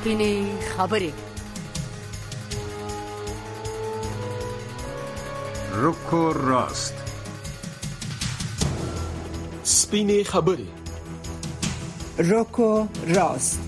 سپینې خبرې. روکو راست. سپینې خبرې. روکو راست.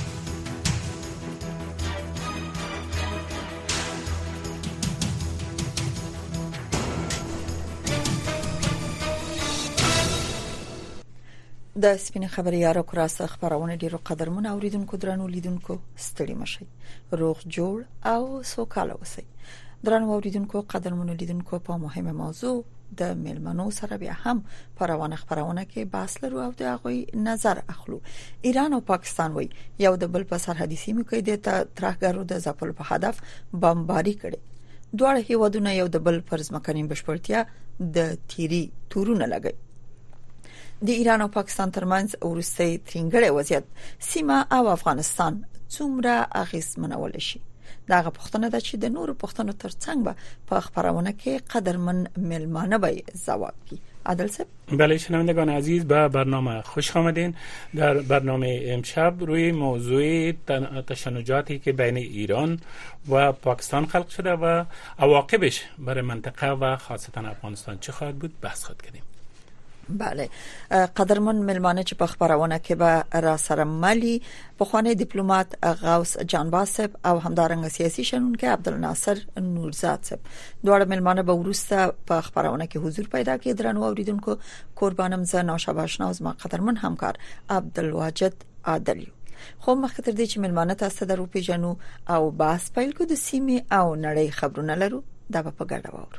د سپینې خبرې یا روکو راست خبرونه ډیرو قدرمن اوریدونکو درنو لیدونکو ستړي مشي، روغ جوړ او سوکاله اوسئ. درنو اوریدونکو قدرمن لیدونکو په مهمه موضوع د ملمنو سره بیا هم پروانه خبرونه کې بحث لرو او د غوي نظر اخلو. ایران او پاکستان وای یو د بل په سرحدي سیمو کې د ترهګرو د ځپلو په هدف بمباري کړي. دواړه هیوادونه یو د بل پر ځمکني بشپړتیا د تیری تورونه لګي. د ایران او پاکستان ترمنځ ورستي ترنګړې وضعیت سیمه او افغانستان څومره اغیزمنول شي؟ داغه پښتنه د چې د نورو پښتنو ترڅنګ به په خبرونه کې قدرمن ملمانه به ځواب کی. عادل صاحب. بله شنوندگان عزیز، به برنامه خوش آمدین. در برنامه امشب روی موضوع تشنجاتی که بین ایران و پاکستان خلق شده و عواقبش برای منطقه و خاصتا افغانستان چه خواهد بود بحث خواهد کردیم. بله، قدرمن ملمانه چې په خبرونه کې به را سره ملي پخوانی ډیپلوماټ غوث جانباز صاحب او همدارنګه سیاسي شنونکي عبدالناصر نورزاد صاحب. دواړه ملمانه به ورسته په خبرونه کې حضور پیدا کړي. درنو اوریدونکو، قربانم زه نوشابه آشنا او ما قدرمن همکار عبدالواجد عادلیو. خو مخکې تر دې چې ملمانه تاسو ته درو پیژنو او بحث پیل کو د سیمې او نړۍ خبرونه لرو، دا په ګډه وورو.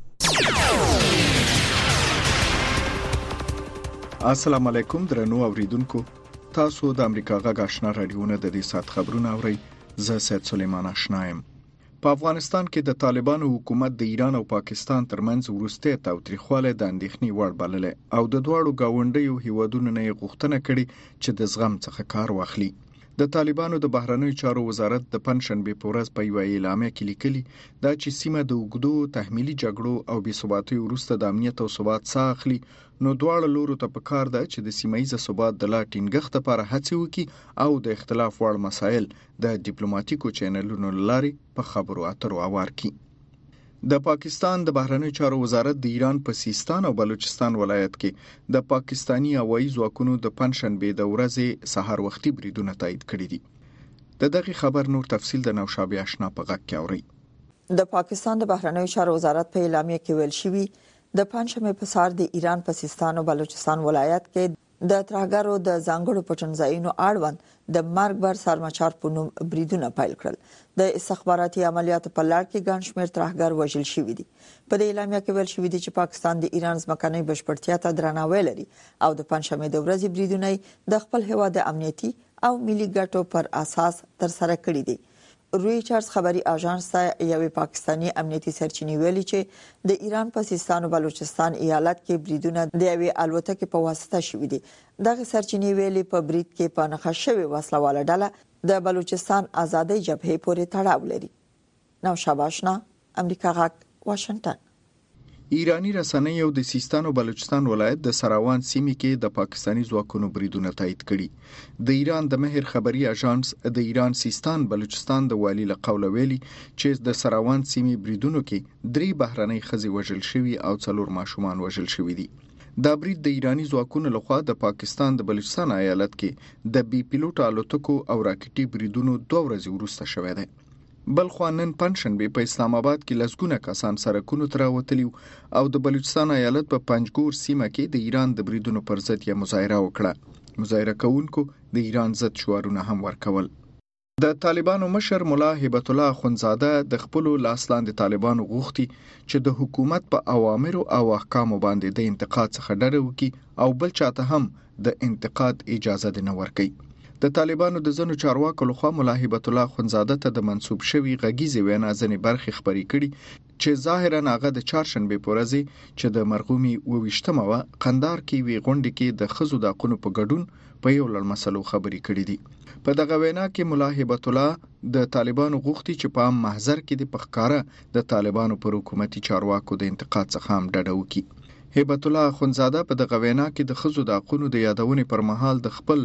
السلام علیکم درنو اوریدونکو، تاسو د امریکا غږ آشنا رادیوونه د دې سات خبرونه اورئ. زه سید سلیمان آشنایم. په افغانستان کې د طالبانو حکومت د ایران او پاکستان ترمنځ ورسته تاوتریخواله د اندېښنې وړ بلله او د دوړو گاونډیو هیوادونو نه غوښتنه کړې چې د زغم څخه کار واخلي. د طالبانو د بهرنیو چارو وزارت د پنځشنبه په ورځ په یو اعلامیه کې لیکلي دا چې سیمه د وګړو تحمیلي جګړو او بې ثباتۍ وروسته د امنیت او ثبات څخه اخلي، نو دواړه لورو ته پکار ده چې د سیمایي ثبات د لا ټینګښت لپاره هڅې وکړي او د اختلاف وړ مسایل د ډیپلوماټیکو چینلونو لاري په خبرو اترو اوار کړي. د پاکستان د بهرنیو چارو وزارت د ایران په سیستان او بلوچستان ولایت کې د پاکستانی هوایي ځواکونو د پنځشنبه د ورځې سحر وختي بریدونه تایید کړي دي. د دغه خبر نور تفصیل د نوشابه آشنا په غږ کې اوري. د پاکستان د بهرنیو چارو وزارت په اعلامیه کې ویل شوی د پنځمه په سار د ایران په سیستان او بلوچستان ولایت کې د ترهګرو د ځانګړو پټنځایونو اړوند د مرګ بر سرمچار په نوم بریدونه پیل کړل. د استخباراتي عملیاتو په لړ کې ګڼ شمېر ترهګر وژل شوي دي. په دې اعلامیه کې ویل شوی دی چې پاکستان د ایران ځمکنۍ بشپړتیا ته درناوی لري او د پنځمه د ورځې بریدونه د خپل هیواد د امنیتي او ملي ګټو پر اساس تر سره کړی دي. رویټرز خبري اژانس ته یوې پاکستانی امنیتي سرچینې ویلي چې د ایران په سیستان او بلوچستان ایالت کې بریدونه د یوې الوتکې په واسطه شوي دي. دغه سرچینې ویلي په برید کې په نښه شوی وسلواله ډله د بلوچستان آزادۍ جبهې پورې تړاو لري. نوشابه آشنا، امریکا غږ، واشنگټن. ایرانی رسنۍ او د سیستان او بلوچستان ولایت د سراوان سیمې کې د پاکستانی ځواکونو بریدونه تایید کړي. د ایران د مهر خبري اژانس د ایران سیستان بلوچستان د والی له قوله ویلي چې د سراوان سیمې بریدونو کې 3 بهرنۍ ښځې وژل شوي او 4 ماشومان وژل شوي دي. دا برید د ایرانی ځواکونو لخوا د پاکستان د بلوچستان ایالت کې د بي پیلوټ الوتکو او راکټي بریدونو 2 ورځې وروسته شوه دی. بل خو نن پنځشنبه په اسلام آباد کې لسګونه کسان سرکونو تر وتلی او د بلوچستان ایالت په پنځګور سیمه کې د ایران د بریدونو پر ضد یې مظاهره وکړه. مظاهره کوونکو د ایران ضد شعارونه هم ورکول. د طالبانو مشر مولا هبت الله اخونزاده د خپل لاسلاندې طالبانو غوښتي چې د حکومت په اوامر او احکام باندې د انتقاد څخه ډډه وکړي او بل چاته هم د انتقاد اجازه نه ورکړي. د طالبانو د ځنو چارواکو لخوا مولا هبت الله اخونزاده ته د منسوب شوی غږیزه وینا ځنې برخې خبرې کړي چې ظاهرا هغه د چهارشنبه په ورځ چې د مرغومي 28مه و قندار کې وی غونډه کې د خزو د قونو په ګډون په یو لړ مسلو خبرې کړې دي. په دغه وینا کې مولا هبت الله د طالبانو غوښتي چې په عام محضر کې د پخکاره د طالبانو پر حکومتي چارواکو د انتقاد څخه هم ډډه وکړي. هبت الله اخونزاده په دغه وینا کې د خزو د قونو د یادونې پر مهال د خپل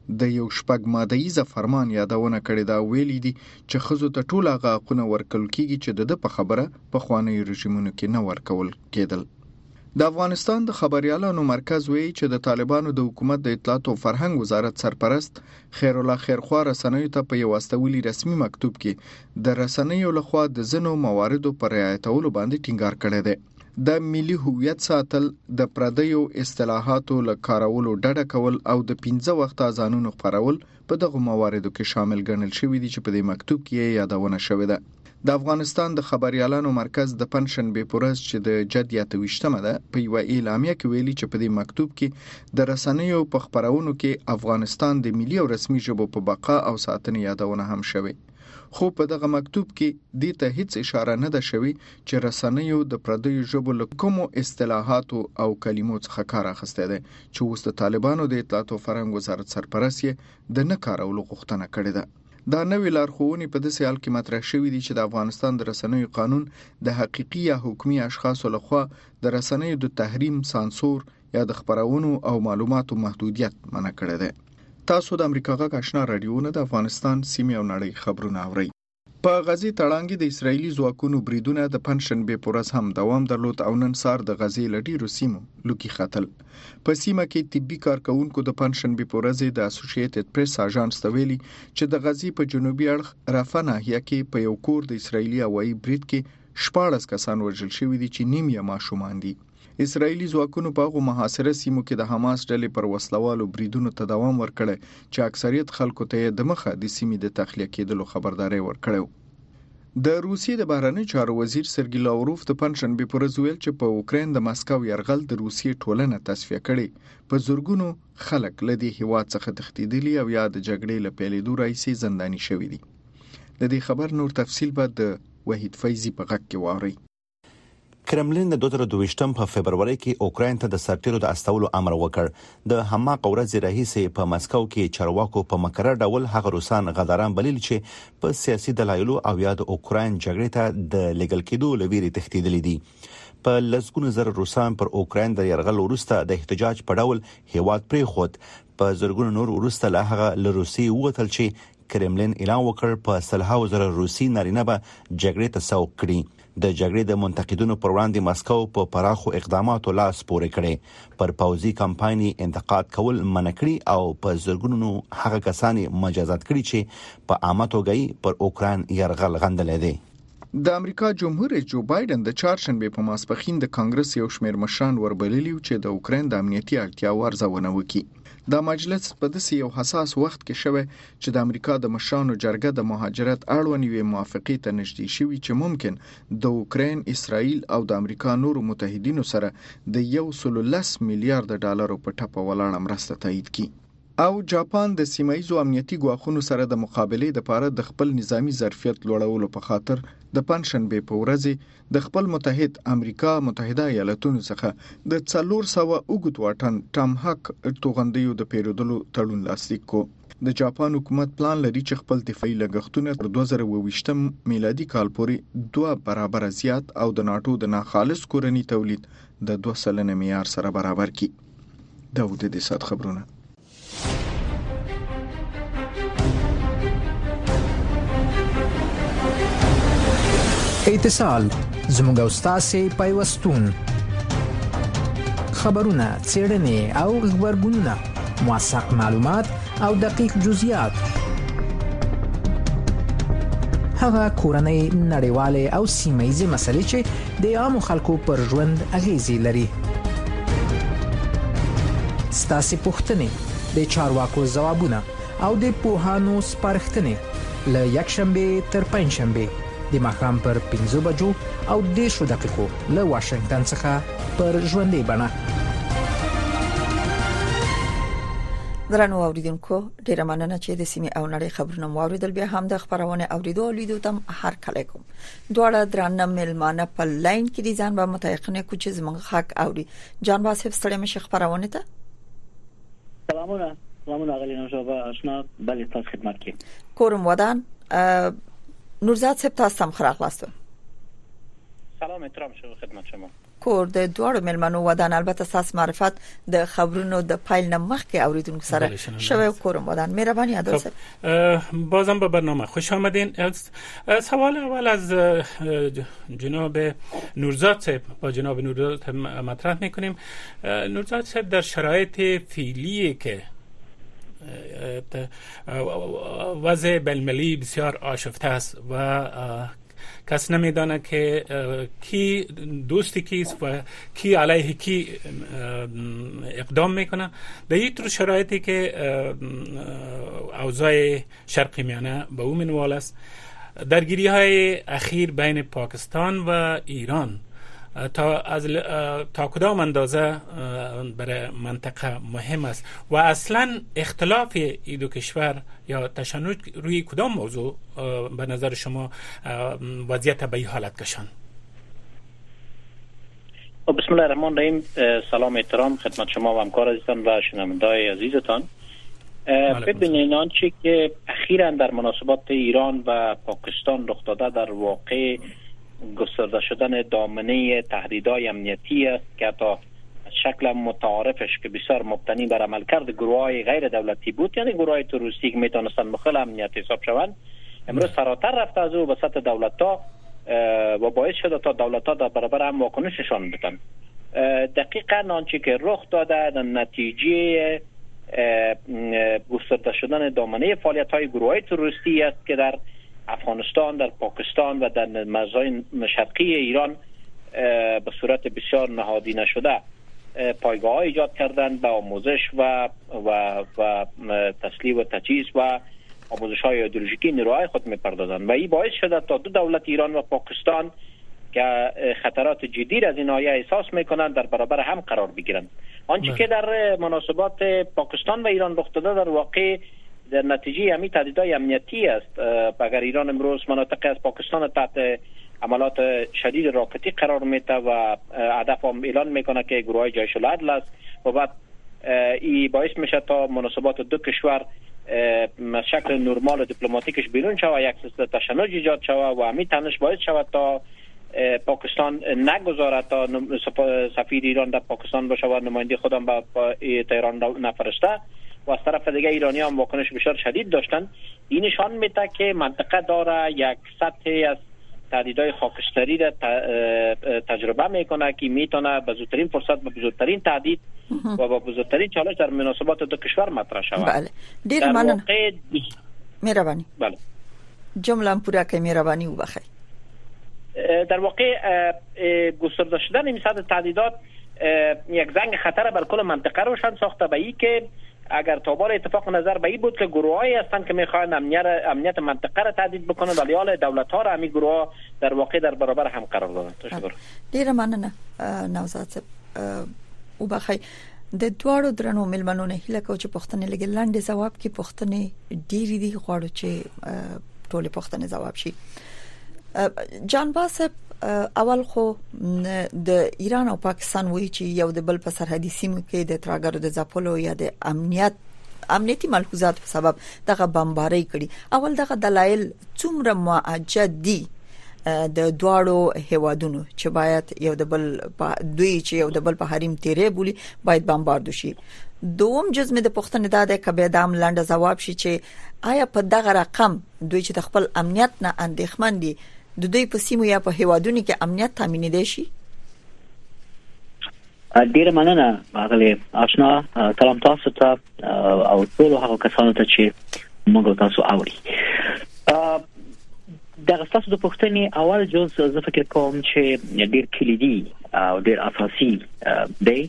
د یو شپږ مادهیزه فرمان یادونه کړې دا ویلي دي چې ښځو ته ټول هغه حقونه ورکول کیږي چې د په خبره په خواني رژیمونو کې نه ورکول کېدل. د افغانستان د خبريالانو مرکز وایي چې د طالبانو د حکومت د اطلاعات او فرهنګ وزارت سرپرست خیر الله خیرخوا رسنیو ته په یو استولي رسمي مکتوب کې د رسنیو لخوا د ځینو مواردو پر رعایتولو باندې ټینګار کړی دی. د ملي هویت ساتل، د پردیو اصطلاحاتو له کارولو ډډه کول او د 15 وخت اذانونو خپرول په دغه مواردو کې شامل ګڼل شوی دي چې په دې مکتوب کې یادونه شوې ده. د افغانستان د خبريالانو مرکز د پنځشنبه په ورځ چې د جدي 28مه ده په یو اعلامیه کې ویلي چې په دې مکتوب کې د رسنیو په خبرونو کې افغانستان د ملي او رسمي ژبو په بقا او ساتنې یادونه هم شوې. خو په دغه مکتوب کې د ته هیڅ اشاره نه ده شوې چې رسنیو د پردیو ژبو له کومو اصطلاحاتو او کلمو څخه کار اخیستی دی چې اوس د طالبانو د اطلاعات او فرهنګ وزارت سرپرست یې د نه کارولو غوښتنه کړې ده. دا نوې لارښوونې په داسې حال کې مطرح شوې دي چې د افغانستان د رسنیو قانون د حقيقي یا حکومي اشخاصو لخوا د رسنیو د تحریم، سانسور یا د خبرونو او معلوماتو محدودیت منع کړی دی. تاسو د امریکا غږ آشنا رادیو نه د افغانستان سیمې او نړۍ خبرونه اورئ. په غزې تړانګې د اسرایلی ځواکونو بریدونه د پنځشنبه په ورځ هم دوام درلود او نن سهار د غزې له ډیرو سیمو لوکي ختل. په سیمه کې طبي کارکونکو د پنځشنبه په ورځ د اسوسییټډ پریس اژانس ته ویلي چې د غزې په جنوبي اړخ رافح ناحیه کې په یو کور د اسرایلی هوایي برید کې 14 کسان وژل شوي دي چې نیم یې ماشومان دي. اسرایلی ځواکونو په هغو محاصره سیمو کې د حماس ډلې پر وسلوالو بریدونو ته دوام ورکړی چې اکثریت خلکو ته د مخه د سیمې د تخلیه کېدلو خبرداري ورکړو. د روسیې د بهرنی چارو وزیر سرګی لاوروف د پنځشنبه په ورځ ویل چې په اوکراین د مسکو یرغل د روسیې ټولنه تصفیه کړي. په زورګونو خلک له دې هیواد څخه تښتیدلي او یا د جګړې له پیلېدو راهیسې زنداني شوي دي. د دې خبر نور تفصیل به د وحید فیضی په غږ کې واورئ. کرملین د 2022 په فبرवरी کې اوکراین ته د سرتیرو د استولو امر وکړ. د هماغه ورځ راهیسې په مسکو کې چارواکو په مقرر ډول هغه روسان غداران بلل چې په سیاسي دلایلو او یا د اوکراین جګړې ته د لګل کېدو لویري تښتیدلي دي. په لسګونو زر روسان پر اوکراین د يرغل وروسته د احتجاج په ډول هیواد پرې خود. په زرګونو نور وروسته له هغه له روسي ووتل چې کرملین اعلان وکړ په سلهاو زر روسي نارینه به جګړې ته سوق کړي. د جګړې د منتقدینو پر وړاندې مسکو په پراخو اقداماتو لاس پورې کړي. پر پوځي کمپایني انتقاد کول منع کړي او په زرګونو هغه کسان مجازات کړي چې په عامه توګه پر اوکراین يرغل غندل دي. د امریکا جمهور رئیس جو بایدن د چهارشنبه په ماسپښین د کانګرس یو شمېر مشران وربللي چې د اوکراین د امنیتي اړتیاو ارزونه وکړي. دا مجلس په داسې یو حساس وخت کې شوی چې د امریکا د مشرانو جرګه د مهاجرت اړوند یوې موافقې ته نږدې شوي چې ممکن د اوکراین، اسرائیل او د امریکا نورو متحدینو سره د 110 میلیارډ ډالرو په ټپه ولاړه مرسته تایید کړي. او جاپان د سیمایي امنیتي ګواښونو سره د مقابلې لپاره د خپل نظامی ظرفیت لوړولو په خاطر د پنځشنبه په ورځ د خپل متحد امریکا متحده ایالاتونو څخه د 400 اوږد واټن ټامهاک توغندیو د پیرودلو تړون لاسلیک کو. د جاپان حکومت پلان لري چې خپل دفاعي لګښتونه تر 2022 میلادي کال پورې 2 برابر زیات او د ناتو د ناخالص کورنی تولید د 2% معیار سره برابر کړي. دا د دې سات خبرونه. اتصال زموږ او تاسو پیوستون خبرونه، څېړنې او خبرګونونه، موثق معلومات او دقیق جزئیات، هغه کورنۍ، نړیوالې او سیمه‌ییزې مسلې چې د عامو خلکو پر ژوند اغیزې لري. ستاسو پوښتنې، د چارواکو ځوابونه او د پوهانو سپارښتنې له یکشنبه تر پنځشنبه د ماښام پر 5 بجو او 10 دقیقو له واشنگټن څخه پر ژوندۍ بڼه. درنو اوریدونکو، ډیره مننه چې د سیمې او نړۍ خبرونه مو اوریدل. بیا هم د خبرونه اوریدو لیدو تم هر کله کوم. دواړه درنه ملمانه په لاین کې دي، ځان به متيقنه کو چې زموږ حق اوري. جان باسف ستړي مشه خبرونه ته. سلامونه غلی نوشابه آشنا، بله تاسو خدمت کې. کورم ودان نورزاد صاحب تاسو هم خراغلاستون. سلام احترام شما خدمت شما. کور د دوړو ملمنو ودان البته اساس معرفت د خبرونو د پایل نمخ کې اوریدونکو سره شوی کورم ودان مهرباني عادل صاحب بازم به برنامه خوش آمدین. سوال اول از جناب نورزاد صاحب با جناب نورزاد مطرح میکنیم. نورزاد صاحب در شرایط فعلی که وضع بین‌المللی بسیار آشفته است و کس نمیدانه که کی دوستی کیست و کی علیه کی اقدام میکنه. در این طور شرایطی که اوضاع شرق میانه به اون منوال است، درگیری های اخیر بین پاکستان و ایران تا کدام اندازه برای منطقه مهم است و اصلا اختلاف این دو کشور یا تشنج روی کدام موضوع به نظر شما وضعیت به این حالت کشان؟ بسم الله الرحمن الرحیم. سلام احترام خدمت شما و همکار عزیزان و شنونده‌های عزیزتان. ببینید آنچه که اخیراً در مناسبات ایران و پاکستان رخ داده در واقع گسترده شدن دامنه تهدیدهای امنیتی است که تا شکل متعارفش که بسیار مبتنی بر عملکرد گروه‌های غیر دولتی بود، یعنی گروه‌های تروریستی که میتونستن مخل امنیت حساب شوند، امروز فراتر رفته از او به سطح دولت‌ها و باعث شده تا دولت‌ها در برابر هم واکنششان بدن. دقیقاً آنچه که رخ داده در نتیجه گسترده شدن دامنه فعالیت‌های گروه‌های تروریستی است که در افغانستان، در پاکستان و در مرزهای شرقی ایران به صورت بسیار نهادی نشده پایگاه ایجاد کردن به آموزش و تسلیح و تجهیز و آموزش های ایدئولوژیکی نیروهای خود میپردازند و این باعث شده تا دو دولت ایران و پاکستان که خطرات جدی از این ناحیه احساس میکنند در برابر هم قرار بگیرند. آنچه که در مناسبات پاکستان و ایران رخ داده در واقع در نتیجه همین تهدیدهای امنیتی است. اگر ایران امروز مناطق از پاکستان تحت عملات شدید راکتی قرار میده و هدف هم اعلان میکنه که گروه جیش العدل است و بعد این باعث میشه تا مناسبات دو کشور شکل نرمال دیپلماتیکش بیرون شود، یک سیستم تشنج ایجاد شود و همین تنش باعث شود تا پاکستان نگذارد تا سفیر ایران در پاکستان باشه و نماینده خودم به تهران نفرسته و از طرف دیگه ایرانی هم واکنش بسیار شدید داشتن. این نشان میده که منطقه داره یک سطح از تهدیدهای خاکستری را تجربه میکنه که میتونه به زودترین فرصت به بزرگترین تهدید و به بزرگترین چالش در مناسبات دو کشور مطرح شود. بله دیر ممنون. مهربانی. بله جمله پورا که مهربانی وبخیر. در واقع گسترده شدن این سطح تهدیدات یک زنگ خطر بر کل منطقه روشن ساخته به این که اگر تابال اتفاق نظر به این بود که گروهایی هستند که میخواهند امنیت منطقه را تهدید بکنن ولی حال دولت‌ها را همین گروه در واقع در برابر هم قرار دادن. تشکر. ډیره مننه نوزاد صاحب. او بخیر د دوړو درنو ملمنو نه هله کو چې پښتنې لګل لاندې جواب کې پښتنې ډیری دی غواړو چې ټول پښتنې جواب شي. جان باسب اول خو د ایران او پاکستان وایي چې یو د بل په سرحدي سیمو کې د ترهګرو د ځپلو یا د امنیتي ملحوظات په سبب دغه بمباري کړي. اول دغه دلایل څومره معجد دي د دواړو هوادونو چې باید یو د بل دوی چې یو د بل په حریم تیرې بولی باید بمباردو شي. دوم جزء د پښتنې د کبه دام لاندې جواب شي چې آیا په دغه رقم دوی چې د خپل امنیت نه اندېښمن دي د دوی په سیمو یا په هوادونو کې امنیت تامین دي شي؟ ډیره مننه هغه آشنا. سلام تاسو ته او ټول هغه کسانو ته چې موږ تاسو اوري. دغه تاسو د پښتنې اول جزء زه فکر کوم چې ډیر کلیدي او ډیر اساسي دی.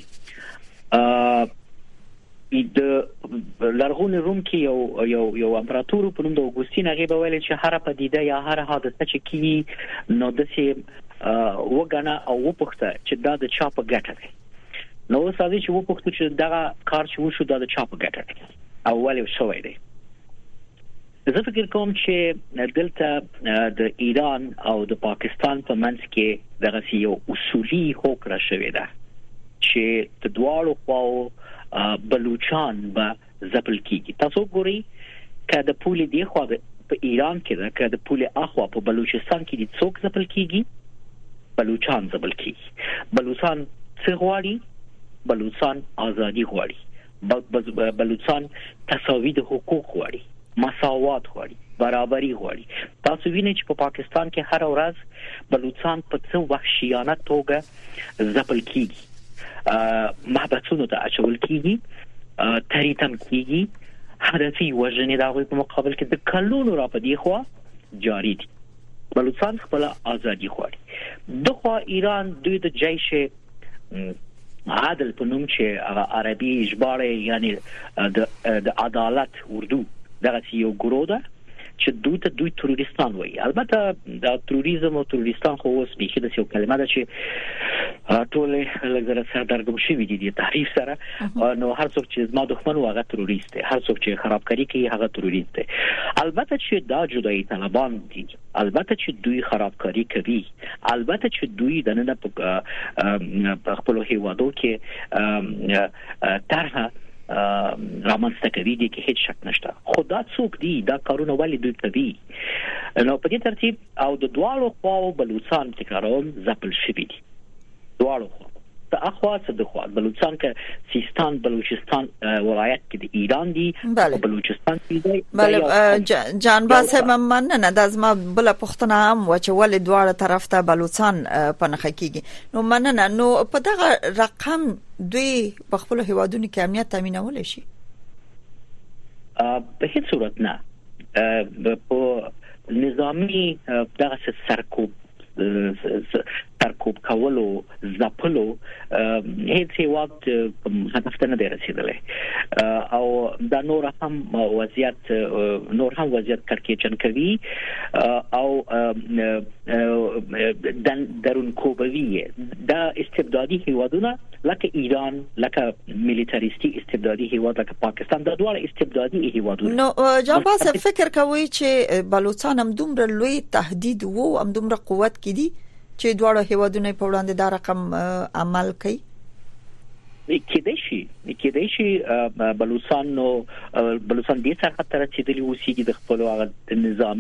د لرغونی روم کې یو امپراتور په نوم د اوګوستین هغه به ویل چې هر پدیده یا هر حادثه چې کی نو د سي وګڼه او وپوښته چې دا د چا په ګټه ده. نو ساده چې وپوښتو چې دا کار چې وشو دا د چا په ګټه ده او ولې شوی دی. زه فکر کوم چې دلته د ایران او د پاکستان په منځ کې دغه یو اصولي هوکړه شوې ده چې د دواړو خواو بلوچان به ځپل کیږي. تاسو ګورئ که د پولې دی خو په ایران کې ده، که د پولې اخوا په بلوچستان کې د څوک ځپل کیږي بلوچستان ځبل کیږي. بلوچستان څه غواړي؟ بلوچستان ازادي غواړي. بلوچستان تساوی د حقوق غواړي، مساوات غواړي، برابرۍ غواړي. تاسو وینئ چې په پاکستان کې هر ورځ بلوچستان په څو وحشیانه توګه ځپل کیږي، محبسونو ته اچول کیږي، تریتم کیږي، هدفي وژنې د هغوی په مقابل کې د کلونو را پدې خوا جاری دي. بلوچستان خپل ازادي غواړي. دغه ایران دوی د جیش عادل په نوم چې هغه عربي ژباړه یعنی د عدالت اردو دغه یو ګروه ده چې دوی تروریستان وایي. البته د تروریزم او تروریستان خو اوس به د یو کلمه ده چې ټول لږ سردرګم شوی دي د تعریف سره. نو هر څوک چې زما دښمن و هغه تروریست دی، هر څوک چې خرابکاری کوي هغه تروریست دی. البته چې دا جدای طالبان دي، البته چې دوی خرابکاری کوي، البته چې دوی د نن په خپل هیوادو کې طرحه رامنځته کوي دي کې هیڅ شک نشته. خدا څوک دي دا کارونه ولې دوی کوي؟ نو په دې ترتیب او د دواړو خواو بلوچستان تکرارون ځپل شوی دي. دواړو خواو ته اخوا څه د خوا بلوچستان کې سیستان بلوچستان ولایت کې د ایران دي، بلوچستان کې دی. بله جان باسم مننه. د ازما بل پښتنه هم و چې ولې دواړه طرف ته بلوچستان پنخه کیږي. نو مننه. نو په دغه رقم دوی په خپل هیوادونو کې امنیت تامینول شي؟ په هیڅ صورت نه. په نظامی دغه سرکوب کولو ځپلو هیڅ هیواد هدف ته نه دی رسیدلی، او دا نور هم وضعیت کړکېچن کوي او درون کوبوي. دا استبدادي هیوادونه لکه ایران، لکه میلیټریستي استبدادي هیواد لکه پاکستان، دا ډول استبدادي هیوادونه. نو جنباس فکر کوي چې بلوچستان هم دومره لوی تهدید وو، هم دومره قوت کې دي چې دواړه هیوادونه په وړاندې دا رقم عمل کوي؟ کېدای شي بلوچستان دې څخه تر رسیدلی اوسېږي د خپل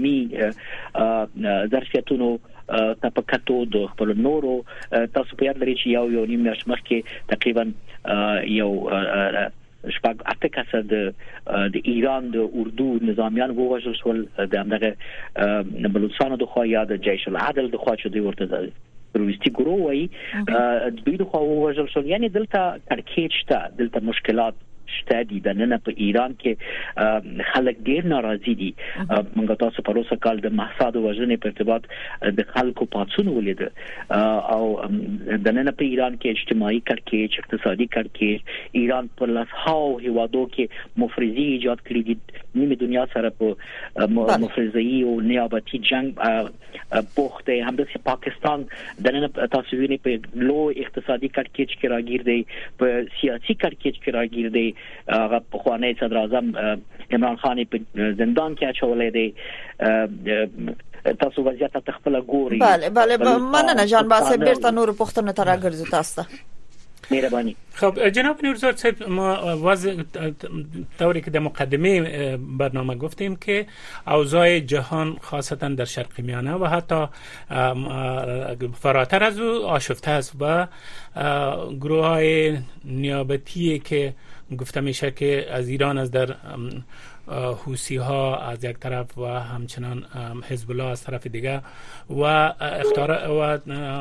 نظامی ظرفیتونو تپکاتو د خپل نورو. تاسو په یاد لرئ چې یو نیم میاشت مخکې تقریبا یو شپږ اته کسه د ایران د اردو نظامیان ووژل شول د همدغه بلوچستان د خوا یا د جیش العدل د خوا چې دوی ورته تروریستي ګروه وایي دوی د خوا ووژل شول. یعنی دلته کړکېچ شته، دلته مشکلات شته دي. د نن په ایران کې خلک ډیر ناراضي دي. موږ تاسو په روسه کال د محساد وژنې په ارتباط د خلکو پاتون ولید، او د نن په ایران کې اجتماعي کړکېچ، اقتصادي کړکېچ، ایران په لاسهاو هیوادو کې مفرزي ایجاد کړی دي. نیمه دنیا سره په مفرزي او نیابتي جنگ پوښتې. همداسې پاکستان د نن تاسو وینئ په لو اقتصادي کړکېچ کې راګیر دی، په سیاسي کړکېچ کې راګیر دی. هغه په خوانی صدر اعظم عمران خان په زندان کې اچولې دی. تاسو وضعیت ته خپل ګوري. بله مننه جان باسم. بیرته نور پښتنه تر راګرځو تاسو ته. مهرباني. خب جناب نورزاد صاحب، ما وضع طوری که در مقدمه برنامه گفتیم که اوضاع جهان خاصتا در شرق میانه و حتی فراتر از او آشفته است و گروه های نیابتی که گفته میشه که از ایران از در حوثی ها از یک طرف و همچنان حزب الله از طرف دیگه و اختیار و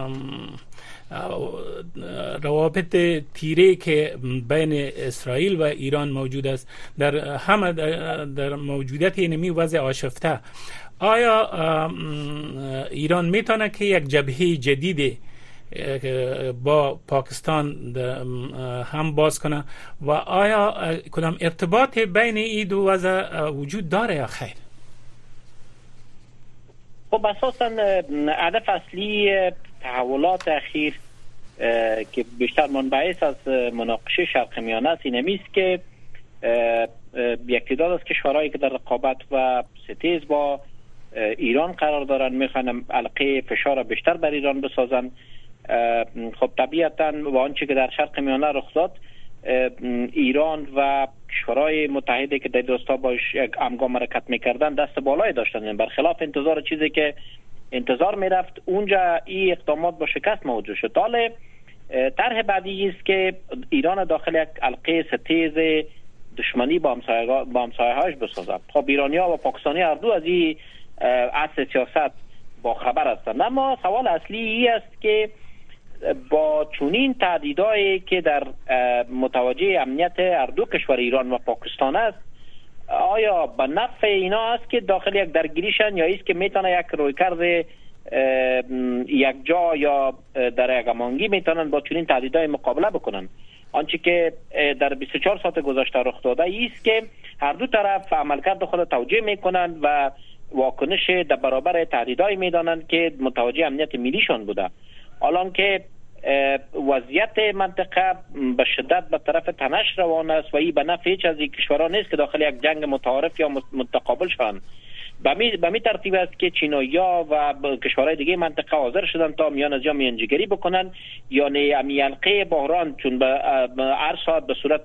روابط تیره که بین اسرائیل و ایران موجود است در موجودیت اینمی وضع آشفته، آیا ایران میتونه که یک جبهه جدید با پاکستان هم باز کنه و آیا کدام ارتباط بین این دو وضع وجود داره یا خیر؟ خب اساسا هدف اصلی تحولات اخیر که بیشتر منبعث از مناقشه شرق میانه است این است که یک تعداد از کشورهایی که در رقابت و ستیز با ایران قرار دارند میخوان حلقه فشار بیشتر بر ایران بسازند. خب طبیعتاً با آنچه که در شرق میانه رخ داد، ایران و کشورهای متحده که در راستا باش یک همگام حرکت میکردن دست بالای داشتن، برخلاف انتظار چیزی که انتظار میرفت اونجا این اقدامات با شکست مواجه شد. حالا طرح بعدی است که ایران داخل یک حلقه ستیز دشمنی با همسایه‌هاش بسازد. خب ایرانی‌ها و پاکستانی هر دو از این اصل سیاست با خبر هستند، اما سوال اصلی این است که با چنین تهدیدایی که در متوجه امنیت هر دو کشور ایران و پاکستان است، آیا به نفع اینا است که داخل یک درگیریشن یا است که میتونه یک رویکرد یک جا یا در یک امانگی میتونن با چنین تهدیدهای مقابله بکنن؟ آنچه که در 24 ساعت گذشته رخ داده است که هر دو طرف عملکرد خود توجیه میکنند و واکنش در برابر تهدیدهای میدانند که متوجه امنیت ملیشان بوده. الان که وضعیت منطقه به شدت به طرف تنش روان است و این به نفع هیچ از این کشورها نیست که داخل یک جنگ متعارف یا متقابل شوند. به می ترتیب است که چینایی‌ها و کشورهای دیگه منطقه حاضر شدن تا میان از میانجیگری بکنن، یعنی حلقه بحران چون به هر ساعت به صورت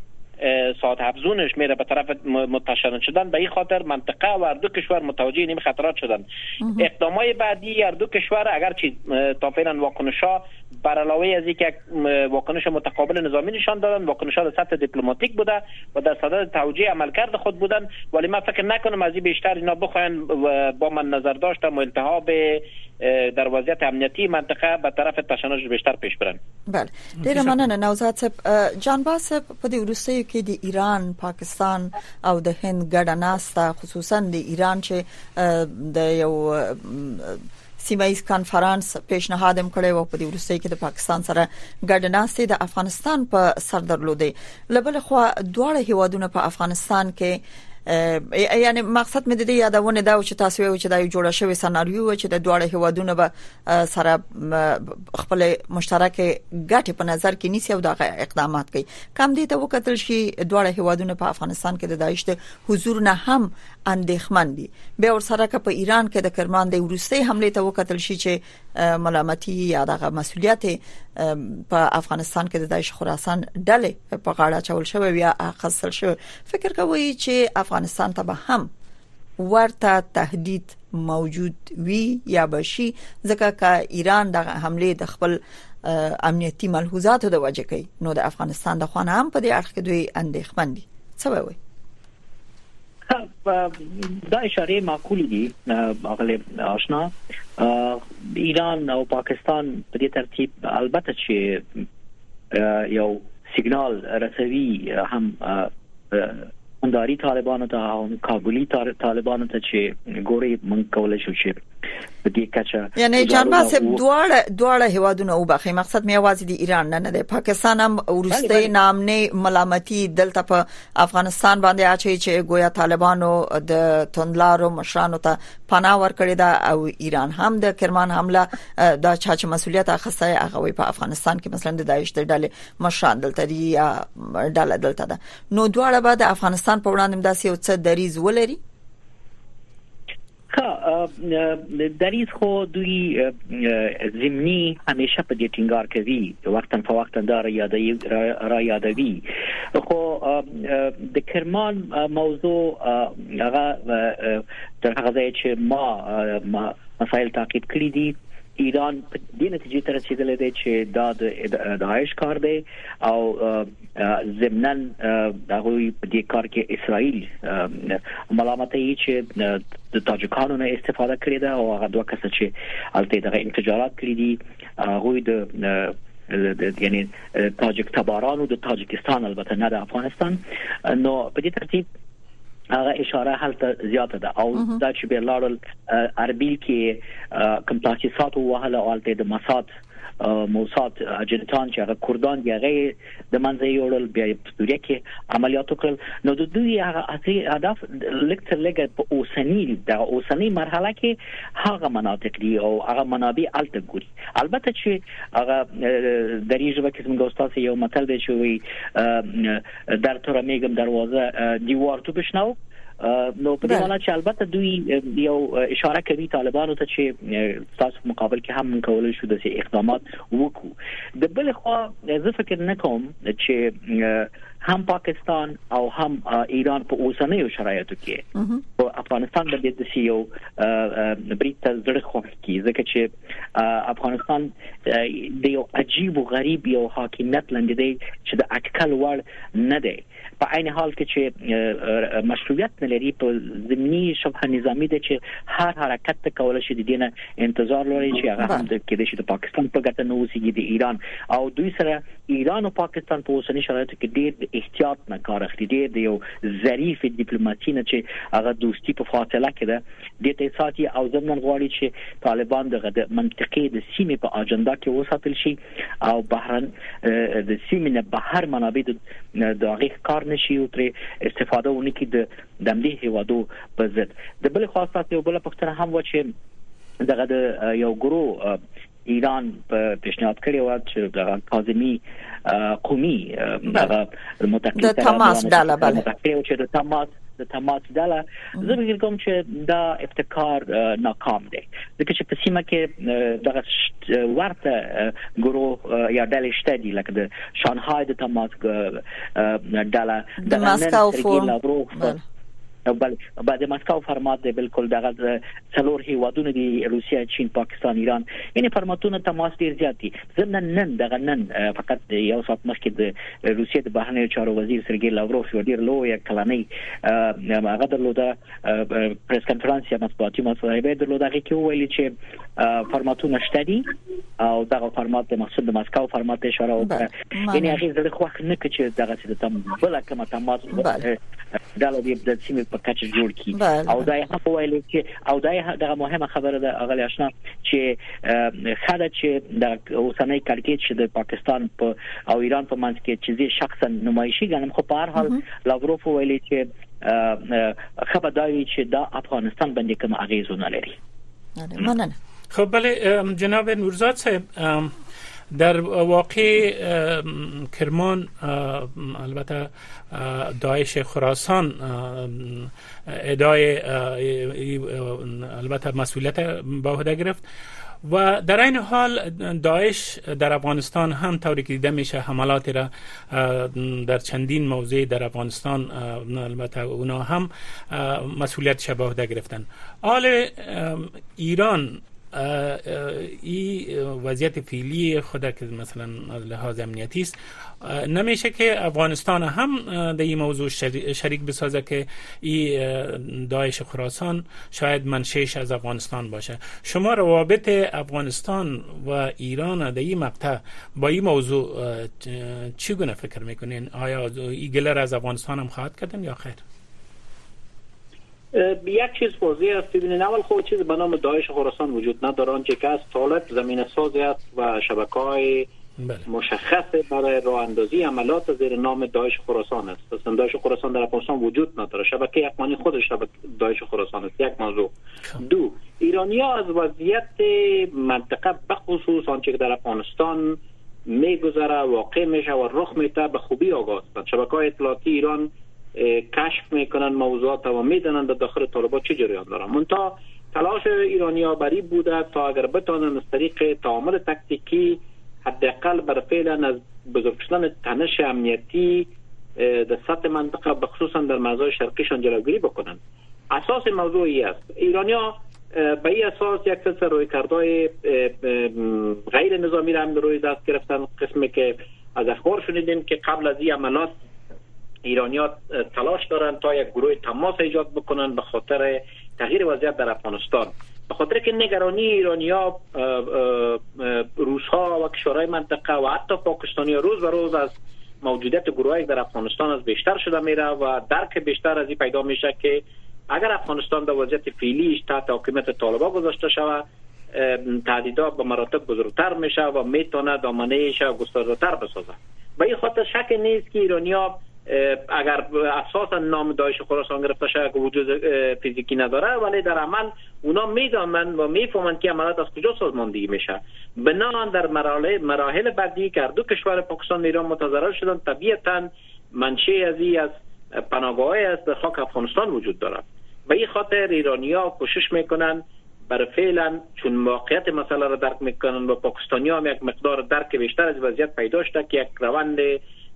ساعت افزونش میره به طرف متشدد شدن، به این خاطر منطقه و هر دو کشور متوجه این خطرات شدن. اقدامات بعدی هر دو کشور اگرچه تا فعلا واکنش‌ها بر علاوه از اینکه واکنش متقابل نظامی نشان دادن، واکنش‌ها در سطح دیپلماتیک بوده و در صدد توجیه عملکرد خود بودن، ولی من فکر نکنم از این بیشتر اینا بخواین با من نظر داشتم و التهاب در وضعیت امنیتی منطقه به طرف تشنج بیشتر پیش برن. بله ډیر مننه نوزاد صاحب. جانباز صاحب په دې وروستیو کې د ایران، پاکستان او د هند ګډه ناسته خصوصا د ایران چې د یو سیمایي کانفرنس پیشنهاد هم کړی و په دې وروستیو کې د پاکستان سره ګډه ناسته د افغانستان په سر درلودي. لبل خو دواړه هیوادونه په افغانستان کې یعنی مقصد مې د دې یادونه دا و چې تاسو یو چې دا یو جوړ شوی سناریو چې د دوه هیوادونو به سره خپل مشترک ګټه په نظر کې نیسي او دا اقدامات کوي. کم دي ته وکتل شي دوه هیوادونو په افغانستان کې د داعش حضور نه هم اندېښمن دي. به ور سره که په ایران کې د کرمان د ورستي حمله ته وکتل شي چې ملامتي یا دغه مسولیت په افغانستان کې د داعش خراسان ډلې په غاړه چول شوی یا اخصل شوی. فکر کوي چې افغانستان ته به هم ورته تهدید موجود وي یا بشي، ځکه چې ایران د حمله د خپل امنیتي ملحوظاتو د وجه کوي، نو د افغانستان د خوانه هم په دې اړه کې دوی اندېښمن دي. څه وایي؟ دا اشاره معقولی دي اغلب آشنا. ایران او پاکستان په دې ترتیب البته چې یو سیګنال رسوي هم انداری طالبانو ته او کابلی طالبانو ته چې ګوري من کولای شو چې په دې کچه یعنی جانباز دواړه هیوادونه او بخې مقصد مې आवाज دي ایران نه دی، پاکستان هم ورسته نام نه ملامتي دلته په افغانستان باندې اچي چې گویا طالبانو د توندلارو مشرانو ته پناه ورکړي دا، او ایران هم د کرمان حمله دا چې مسولیت اخیسته هغه په افغانستان کې مثلا د داعش د ډلې مشران دلته دي یا ډله دلته ده. نو دواړه به د افغانستان په وړاندې داسې یو څه دریز ولري. دریز خو دوی زمینی همیشه په دې ټینګار کوي، وختن په وخت دا را یادوي. خو د کرمان موضوع هغه تر هغه ځای چې ما مسائل تعقیب کړی دي، ایران په دې نتیجې ته رسیدلې ده چې دا د داعش کار دی او ضمناً دغه په دې کار کې اسرائیل ملامتوي چې د تاجکانو نه استفاده کړې ده او هغه دوه کسه چې البته دغه انفجارات کړې دي هغه د یعنی تاجک تبارانو د تاجکستان البته نه د افغانستان. نو په دې ترتیب هغه اشاره هلته زیاته ده او دا چې به لاړل اربیل کې کوم تاسیسات وهله او البته د موساد اجنټان چې هغه کردان دی هغه د منځ یوړل بیا په سوریه کې عملیات وکړل. نو د دوی هغه هدف لکه لګ په اوسنی مرحله کې هغه مناطق دي او هغه منابع الته ګوري. البته چې هغه دریجه کې څنګه استاد یو متل دی چې وي در تر میګم دروازه دیوار تو بشنو. نو په دې معنی چې البته دوی یو اشاره کوي طالبانو ته چې تاسو مقابل کې هم کولای شو د اقدامات وکړو. د بل خو زه فکر نه کوم چې هم پاکستان او هم ایران په اوسنیو شرایطو کې په افغانستان باندې د یو بریټ زړه خوښي ځکه چې افغانستان د یو عجیب او غریب یو حاکمیت لاندې دی چې د اټکل وړ نه دی په عین حال کې چې مشروعیت نه لري په ضمني شبه نظامی دی چې هر حرکت ته کول شي د دینه انتظار لري چې هغه هم د کې د پاکستان په ګټه نه اوسېږي د ایران او دوی سره ایران او پاکستان په اوسنی شرایطو کې ډېر احتیاط نه کار اخلي ډېر د یو ظریف ډیپلوماسي نه چې هغه دوستي په فاصله کې ده د احساساتي او ضمن غواړي چې طالبان د منطقي د سیمې په اجنډا کې وساتل شي او بهرن د سیمې نه بهر منابع د هغه کار نشي او تر استفاده ونکړي د دمدې هوادو په ضد د بل خاصه یو بل پښتنه هم و چې دغه د یو ګرو ایران په پیشنهاد کړی و چې د کاظمی قومي د تماس ډاله بل چې د تماس ډاله زه فکر کوم چې دا ابتکار ناکام دی ځکه چې په سیمه کې دغه ورته ګرو یا ډلې شته دي لکه د شانګهای د تماس ډاله د ماسکو فورم بل بعد مسکو فرمات دی بالکل دغه څلور هیوادونه دي روسیا چین پاکستان ایران یعنی فرماتونه تماس ډیر زیات دي زموږ نن دغه نن فقط یو سات مخکې د روسیا د بهرنیو چارو وزیر سرګی لاوروف یو ډیر لوی کلاني هغه درلوده پریس کانفرنس یا مطبوعاتي مصاحبه درلوده کې ویلي چې فرماتونه شته دي او دغه فرمات د مقصود د مسکو فرمات اشاره وکړه یعنی هغه زړه خوښ نه کړي چې دغه څه تم بل کومه تماس دغه د سیمې په کچه جوړ کی او دا یې ویل چې او دا دغه مهمه خبره ده اغلی آشنا چې خاله چې د اوسنۍ کړکېچ چې د پاکستان په او ایران په منځ کې چې شخصا نمایشي ګڼم خو په هر حال لاوروف ویلي چې خبرداري چې دا افغانستان باندې کوم اغیز نه لري. مننه. خب بله جناب نورزاد صاحب در واقع کرمان البته داعش خراسان ادعای البته مسئولیت به عهده گرفت و در این حال داعش در افغانستان هم طوری که دیده میشه حملاتی را در چندین موضع در افغانستان البته اونا هم مسئولیتش به عهده گرفتن. حال ایران این وضعیت فعلی خود که مثلا از لحاظ امنیتی است نمیشه که افغانستان هم در این موضوع شریک بسازه که این داعش خراسان شاید منشأش از افغانستان باشه. شما روابط افغانستان و ایران در این مقطع با این موضوع چگونه فکر میکنین؟ آیا این گله را از افغانستان هم خواهد کردن یا خیر؟ یک چیز واضح است. ببینید اول خود چیز به نام داعش خراسان وجود نداره، آنچه که از طالب زمینه سازی است و شبکه‌های مشخص برای راه اندازی عملیات زیر نام داعش خراسان است. اصلا داعش خراسان در افغانستان وجود نداره، شبکه اقمانی خودش داعش خراسان است. یک موضوع. دو، ایرانی‌ها از وضعیت منطقه بخصوص آنچه که در افغانستان میگذره واقع میشه و رخ میده به خوبی آگاه هستند. شبکه‌های اطلاعاتی ایران کشف میکنن موضوعات و میدونن در داخل طالبان چه جریان دارن. منتها تلاش ایرانی‌ها بری بوده تا اگر بتونن از طریق تعامل تاکتیکی حداقل بر فعلا از بزرگ شدن تنش امنیتی در سطح منطقه بخصوصا در مرزهای شرقیشان جلوگیری بکنن. اساس موضوعی است. ایرانی‌ها به این اساس یک سلسله رویکردهای غیر نظامی را هم روی دست گرفتن. قسمی که از اخبار شنیدیم که قبل از این عملیات ایرانی‌ها تلاش دارن تا یک گروه تماس ایجاد بکنن به خاطر تغییر وضعیت در افغانستان، به خاطر که نگرانی ایرانی‌ها، روس‌ها و کشورهای منطقه و حتی پاکستانی‌ها روز به روز از موجودیت گروه‌ای در افغانستان از بیشتر شده میره و درک بیشتر از این پیدا میشه که اگر افغانستان در وضعیت فعلیش تحت حکومت طالبان گذاشته شود، تهدیدات به مراتب بزرگتر میشه و میتونه دامنه‌اش گسترده‌تر بسازه. به این خاطر شک نیست که ایرانی‌ها اگر اساسا نام داعش خراسان گرفته شده که وجود فیزیکی نداره، ولی در عمل اونا میدونن و میفهمن که عملیات از کجا سازماندهی میشه. بنابراین در مراحل بعدی که دو کشور پاکستان و ایران متضرر شدن، طبیعتا منشأ از پناهگاه‌های است در خاک افغانستان وجود داره. به این خاطر ایرانی‌ها کوشش میکنن برای فعلا چون واقعیت مسئله را درک میکنن و پاکستانی‌ها هم یک مقدار درک بیشتر از وضعیت پیدا شده که یک روند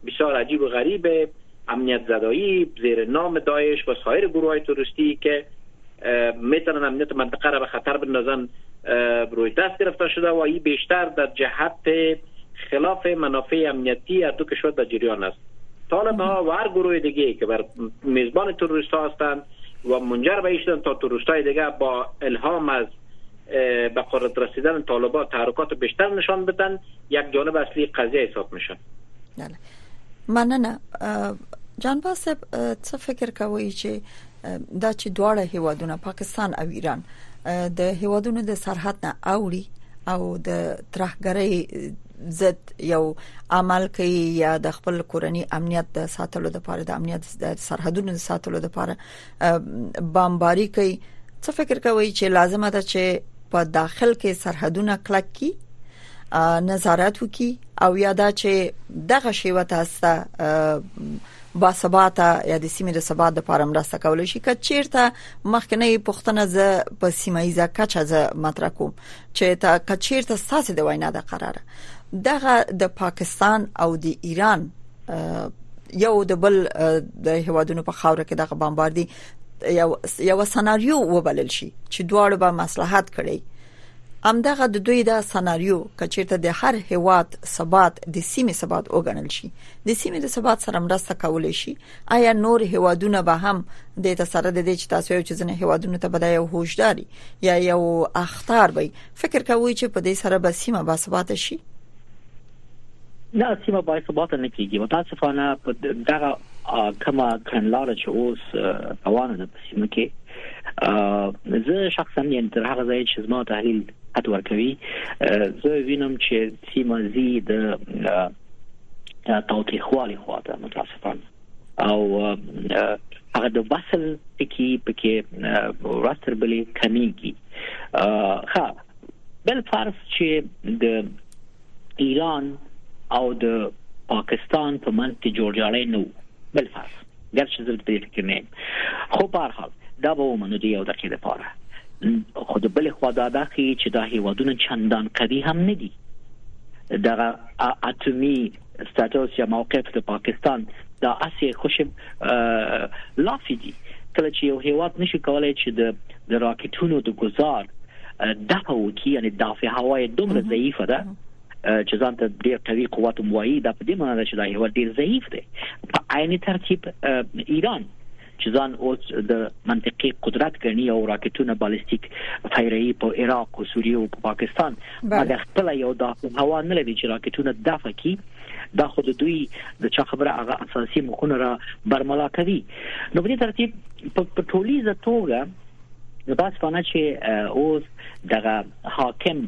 بسیار عجیب و غریبه، امنیت زدایی زیر نام داعش و سایر گروه‌های تروریستی که میتونن امنیت منطقه را به خطر بندازن روی دست گرفته شده و این بیشتر در جهت خلاف منافع امنیتی هر دو کشور در جریان است. طالب‌ها و هر گروه دیگه که بر میزبان تروریست‌ها هستند و منجر به این شدن تا تروریست‌های دیگه با الهام از به قدرت رسیدن طالبان تحرکات بیشتر نشان بدن، یک جانب اصلی قضیه حساب میشن. بله. مننه. جان باسب څه فکر کوي چې دا چې دواړه هیوادونه پاکستان او ایران د هیوادونو د سرحد نه اوړي او د ترهګرۍ ضد یو عمل کوي یا د خپل کورنی امنیت د ساتلو لپاره د امنیت د سرحدونو د ساتلو لپاره بمباری کوي، څه فکر کوي چې لازمه ده چې په داخل کې سرحدونه کلک کی نظارت وکي او یا دا چې دغه شیوه تاسو با ثبات یا د سیمې د ثبات لپاره مرسته کولای شي؟ که چیرته مخکنی پښتنه ز په سیمایزه کچه ز مطرح کوم چې تا که چیرته ساسه د وینا د قراره دغه د پاکستان او د ایران یو د بل د هوادونو په خاور کې دغه بمباردي یو سناریو وبلل شي چې دواړه به مصلحت کړي، همدغه د دوی د سناریو کچیرته د هر هواد ثبات د سیمې ثبات وګڼل شي، د سیمې د ثبات سره مرسته کولای شي. آیا نور هوادونه به هم د تسره د دې چې تاسو یو چې ځنه هوادونه ته بدای او هوښداري یا یو اختار وي، فکر کوي چې په دې سره به سیمه با ثبات شي؟ نه، سیمه با ثبات نه کیږي. متاسفانه دغه کما کړنلاره چې اوس روانه ده په سیمه کې، زه شخصا یې تر هغه ځای چې زما تحلیل حد ورکوي، زه وینم چې سیمه زی د تاوتریخوالي خواته متاسفانه او هغه د وصل پکې راستر بلې کمیږي. بل فرض چې د ایران او د پاکستان په منځ کې جوړجاړی نه و، بل فرض ګرچې زه په دې فکر نه یم، خو په هر حال دا به ومنو د یو دقیقې لپاره. خو د بلې خوا دا ښیي چې دا هیوادونه چندان قوي هم نه دي. دغه اتمی ستاتوس یا موقف د پاکستان دا اسی خوش لافي دي. کله چې یو هیواد نشي کولای چې د راکټونو د گذار دفع وکړي، یعنی دافع هوای دومره ضعیفه ده چې ځان ته ډېر قوي قوت موایي، دا په دې معنی ده چې دا هیواد ډېر ضعیف دی. په عین ترتیب ایران چې ځان اوس د منطقي قدرت ګڼي او راکټونه بالستیک فایروي په عراق او سوریه او په پاکستان، مګر خپل یو دافع هوا نه لري چې راکټونه دفع کړي. دا خو د دوی د چا خبره هغه اساسي مخونه را برملا کوي. نو په دې ترتیب په ټولیزه توګه د باسفانه چې اوس دغه حاکم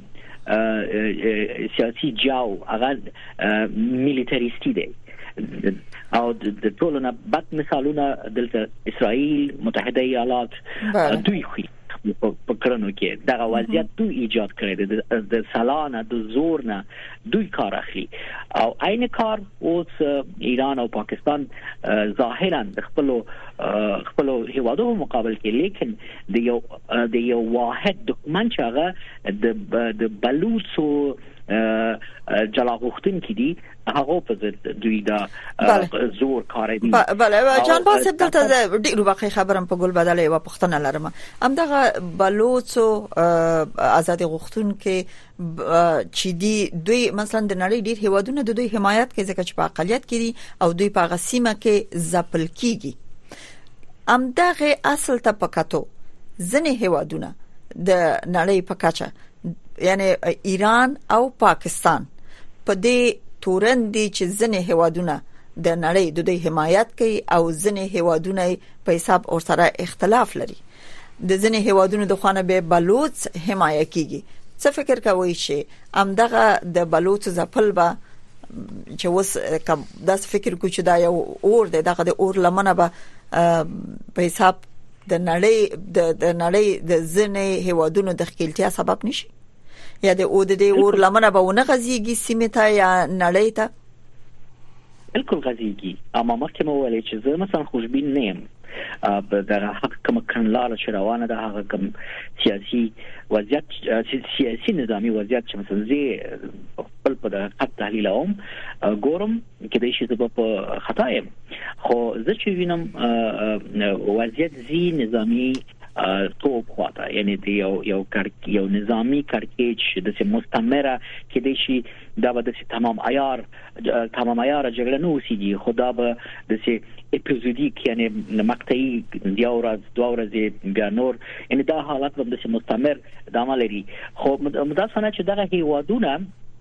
سیاسي جاو هغه میلیټریسټي دی او د ټولو نه بد مثالونه دلته اسرائیل، متحده ایالات دوی خو په کړنو کې دغه وضعیت دوی ایجاد کړی دی، د سلانه د زور نه دوی کار اخلي او عین کار اوس ایران او پاکستان ظاهرا د خپل هیوادونو مقابل کې، لیکن د یو واحد دښمن چې هغه د بلوچو جلاغوختن کې دي هغه په دوی دا زور کار دی. بله جان باسب دلته ډیرو واقعي خبرم په ګل بدلې و پښتنه لرم. همدغه بلوچو آزادي غوښتون کې چې دوی مثلا د نړۍ ډیر هیوادونه د دوی حمایت کوي ځکه چې په اقلیت کې دي او دوی په غسیمه کې ځپل کیږي. همدغه اصل ته پکاتو ځنې هیوادونه د نړۍ په کچه یعنی ایران او پاکستان په دې تورندې چې ځنې هیوادونه د نړۍ د دوی حمایت کوي او ځنې هیوادونه په حساب اور سره اختلاف لري. د ځنې هیوادونو د خوانه به بلوچ حمایت کیږي. څه فکر کوي چې همدغه د بلوچ ځپل به چې وس کوم داس فکر کوي چې دا یو اور دی، دغه د اور لمنه به په حساب د نړۍ د ځنې هیوادونو د خپلتیا سبب نشي یا د اور لمنه به ونه غزيږي سیمه ته یا نړۍ ته؟ بالکل غزيږي. اما مخکې مو ویل چې زه مثلا خوشبین نه یم در حق کوم کړنلار چې روانه ده هغه کوم سیاسي وضعیت سیاسي نظامی وضعیت چې مثلا زه خپل په حق تحلیل اوم ګورم کې د شي په خطا یم خو زه چې وینم وضعیت زی نظامی توپ خواته یعنی دی یو نظامی کړکېچ د مستمره کې د شي دا به د تمام عیار جګړه نه وسیږي خدا به د سي اپیزودیک یعنی مقطعي یو ورځ دوه ورځې بیا نور یعنی دا حالت به د مستمر ادامه لري خو مدافعانه چې دغه هیوادونه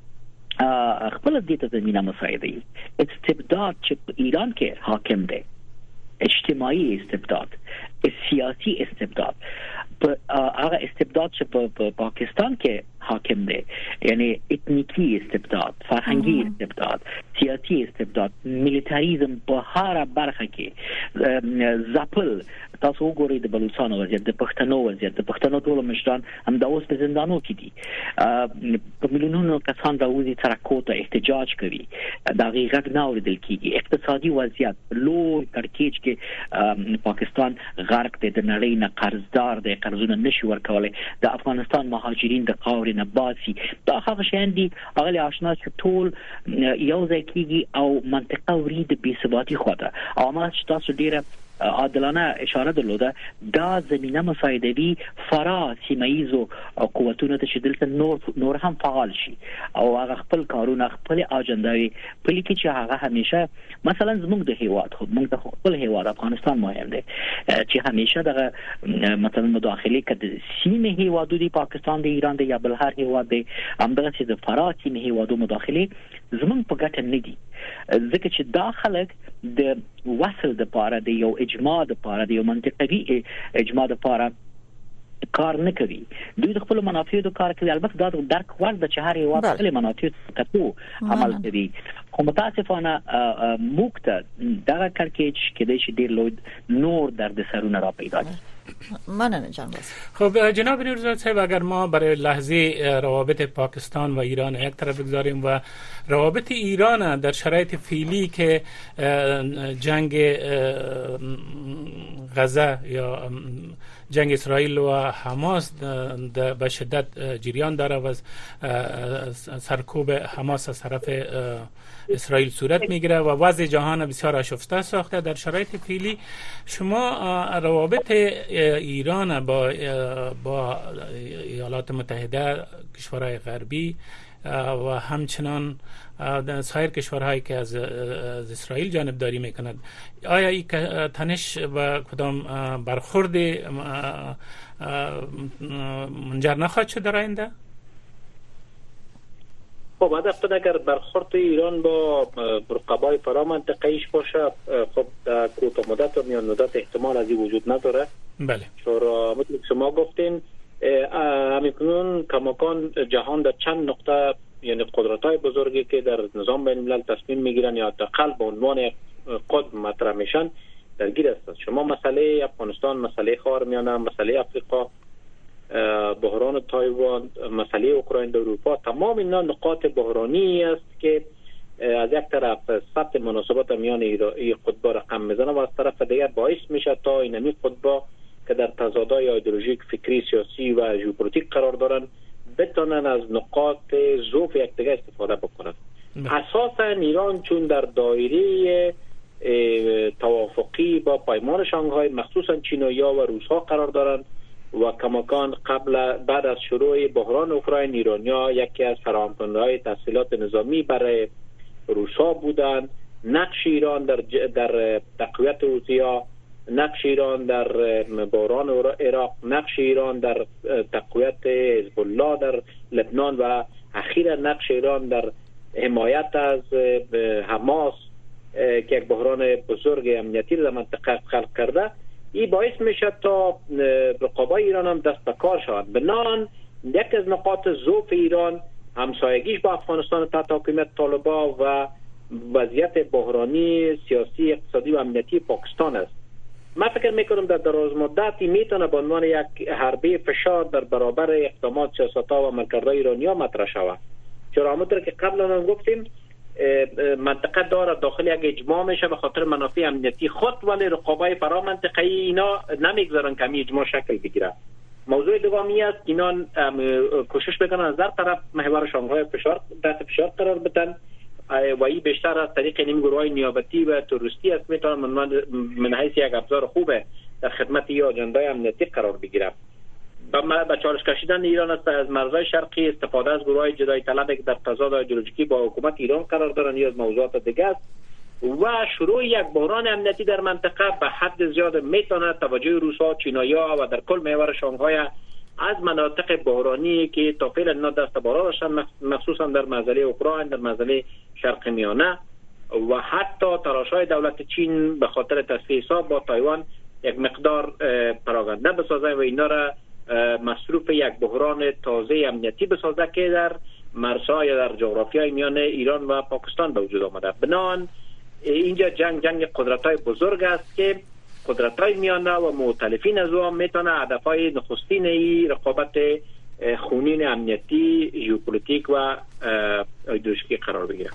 خپل د دې زمينه مساعدي استبداد چې ایران کې حاکم دی اجتماعي استبداد سیاسی استبداد هغه استبداد چې په پاکستان کې حاکم دی یعنی اتنیکی استبداد فرهنګي استبداد سیاسي استبداد میلیټاریزم په هر برخه کې ځپل تاسو وګورئ د بلوچستان وضعیت د پښتنو وضعیت د پښتنو ټول مشران هم د اوس په زندانو کې دي په میلیونونو کسان راوځي ترکو ته احتجاج کوي دا غیږ نه اوریدل کیږي اقتصادي وضعیت لوی کړکېچ کې پاکستان غرق دی د نړۍ نه قرضدار دی قرضونه نشي ورکولای د افغانستان مهاجرین د قاوري نه باسي دا هغه شین دي هغه آشنا چې ټول یو ځای کېږي او منطقه ورید بې ثباتي خواته او ما چې تاسو ډیره عادلانه اشاره درلوده دا زمينه مساعدوي فرا سیمایزو قوتونو ته چې دلته نور هم فعال شي او هغه خپل کارونه خپل اجنداوي په لکه چې هغه همیشه مثلا زموږ د هیواد خو موږ د خپل هیواد افغانستان مهم دی چې همیشه دغه مثلا مداخله کړي سیمه هیوادو دی پاکستان دی ایران دی یا بل هر هیواد دی همدغه چې د فرا سیمه هیوادو مداخله زموږ په ګټه نه دي ځکه چې داخله د وصل د پاره دی یو اجماع د پاره دی یو منطقي اجماع د پاره کار نه کوي دوی د خپل منافع د کار کوي البته دا درک ورد چې هر یو خپل منافع ته عمل کوي خو متاسفانه موږ دغه کړکېچ کې د شي ډیر لوی نور درد سرونه را پیدا کړي مننه جان باز. خب جناب نورزاد صاحب اگر ما برای لحظه روابط پاکستان و ایران یک طرف بگذاریم و روابط ایران در شرایط فعلی که جنگ غزه یا جنگ اسرائیل و حماس به شدت جریان داره و سرکوب حماس از طرف اسرائیل صورت میگیره و وضع جهان بسیار آشفته ساخته در شرایط فعلی شما روابط ایران با ایالات متحده کشورهای غربی و همچنان سایر کشورهایی که از اسرائیل جانبداری میکند آیا این تنش و کدام برخورد منجر نخواهد شد در آینده؟ خب هدف اگر برخورد ایران با رقبای فرامنطقه‌ایش باشه خب در کوتاه مدت و میان مدت احتمال از این وجود نداره. بله. چرا مثل شما گفتین همکنون کماکان جهان در چند نقطه یعنی قدرت‌های بزرگی که در نظام بین الملل تصمیم میگیرن یا حداقل به عنوان قطب مطرح میشن درگیر هستند. شما مسئله افغانستان، مسئله خاورمیانه، مسئله افریقا، بحران تایوان، مسئله اوکراین در اروپا، تمام اینا نقاط بحرانی است که از یک طرف سطح مناسبات میان این قطبا رقم میزنه و از طرف دیگر باعث میشه تا اینمی قطبا که در تضادهای ایدئولوژیک، فکری، سیاسی و ژئوپلیتیک قرار دارن بتونن از نقاط ضعف یکدیگر استفاده بکنن. اساسا ایران چون در دایره توافقی با پیمان شانگهای مخصوصا چینایی‌ها و روس‌ها قرار دارند و کماکان بعد از شروع بحران اوکراین ایرانیا یکی از فراهم‌کننده‌های تسهیلات نظامی برای روس‌ها بودند. نقش ایران در تقویت حوثی‌ها، نقش ایران در بحران عراق، نقش ایران در تقویت حزب الله در لبنان و اخیرا نقش ایران در حمایت از حماس که یک بحران بزرگ امنیتی در منطقه خلق کرده، این باعث میشه تا رقبای ایران هم دست به کار شوند. بنان یک از نقاط ضعف ایران همسایگیش با افغانستان تحت حکومت طالبان و وضعیت بحرانی سیاسی، اقتصادی و امنیتی پاکستان است. من فکر میکنم در دراز مدتی میتونه به عنوان یک حربه فشار در برابر اقدامات سیاست‌ها و عملکردهای ایرانی‌ها مطرح شود. چرا همونطور که قبلا هم گفتیم منطقه داره داخل یک اجماع میشه به خاطر منافع امنیتی خود، ولی رقابای فرا منطقه‌ای اینا نمیگذارن که این اجماع شکل بگیره. موضوع دومی است که اینا کوشش میکنن از در طرف محور شانگهای تحت فشار قرار بدن و این بیشتر از طریق گروه‌های نیابتی و تروریستی است میتونن من حیث یک ابزار خوبه در خدمت یا اجندای امنیتی قرار بگیره. با چالش کشیدن ایران است از مرزهای شرقی، استفاده از گروه‌های جدایی طلب که در تضاد ایدئولوژیکی با حکومت ایران قرار دارند یا از موضوعات دیگه است و شروع یک بحران امنیتی در منطقه به حد زیاد میتونه توجه روس‌ها، چینایی‌ها و در کل محور شانگهای از مناطق بحرانی که تا فعلا اینا دست بالا داشتن، مخصوصا در مسئله اوکراین، در مسئله شرق میانه و حتی تلاش‌های دولت چین به خاطر تصفیه حساب با تایوان یک مقدار پراکنده بسازه و اینا را مصروف یک بحران تازه امنیتی بسازه که در مرزها یا در جغرافیای میان ایران و پاکستان به وجود آمده. بنابراین اینجا جنگ قدرت‌های بزرگ است که قدرت‌های میانه و مؤتلفین از آن میتونه هدف‌های نخستین رقابت خونین امنیتی، ژئوپلیتیک و ایدئولوژیکی قرار بگیره.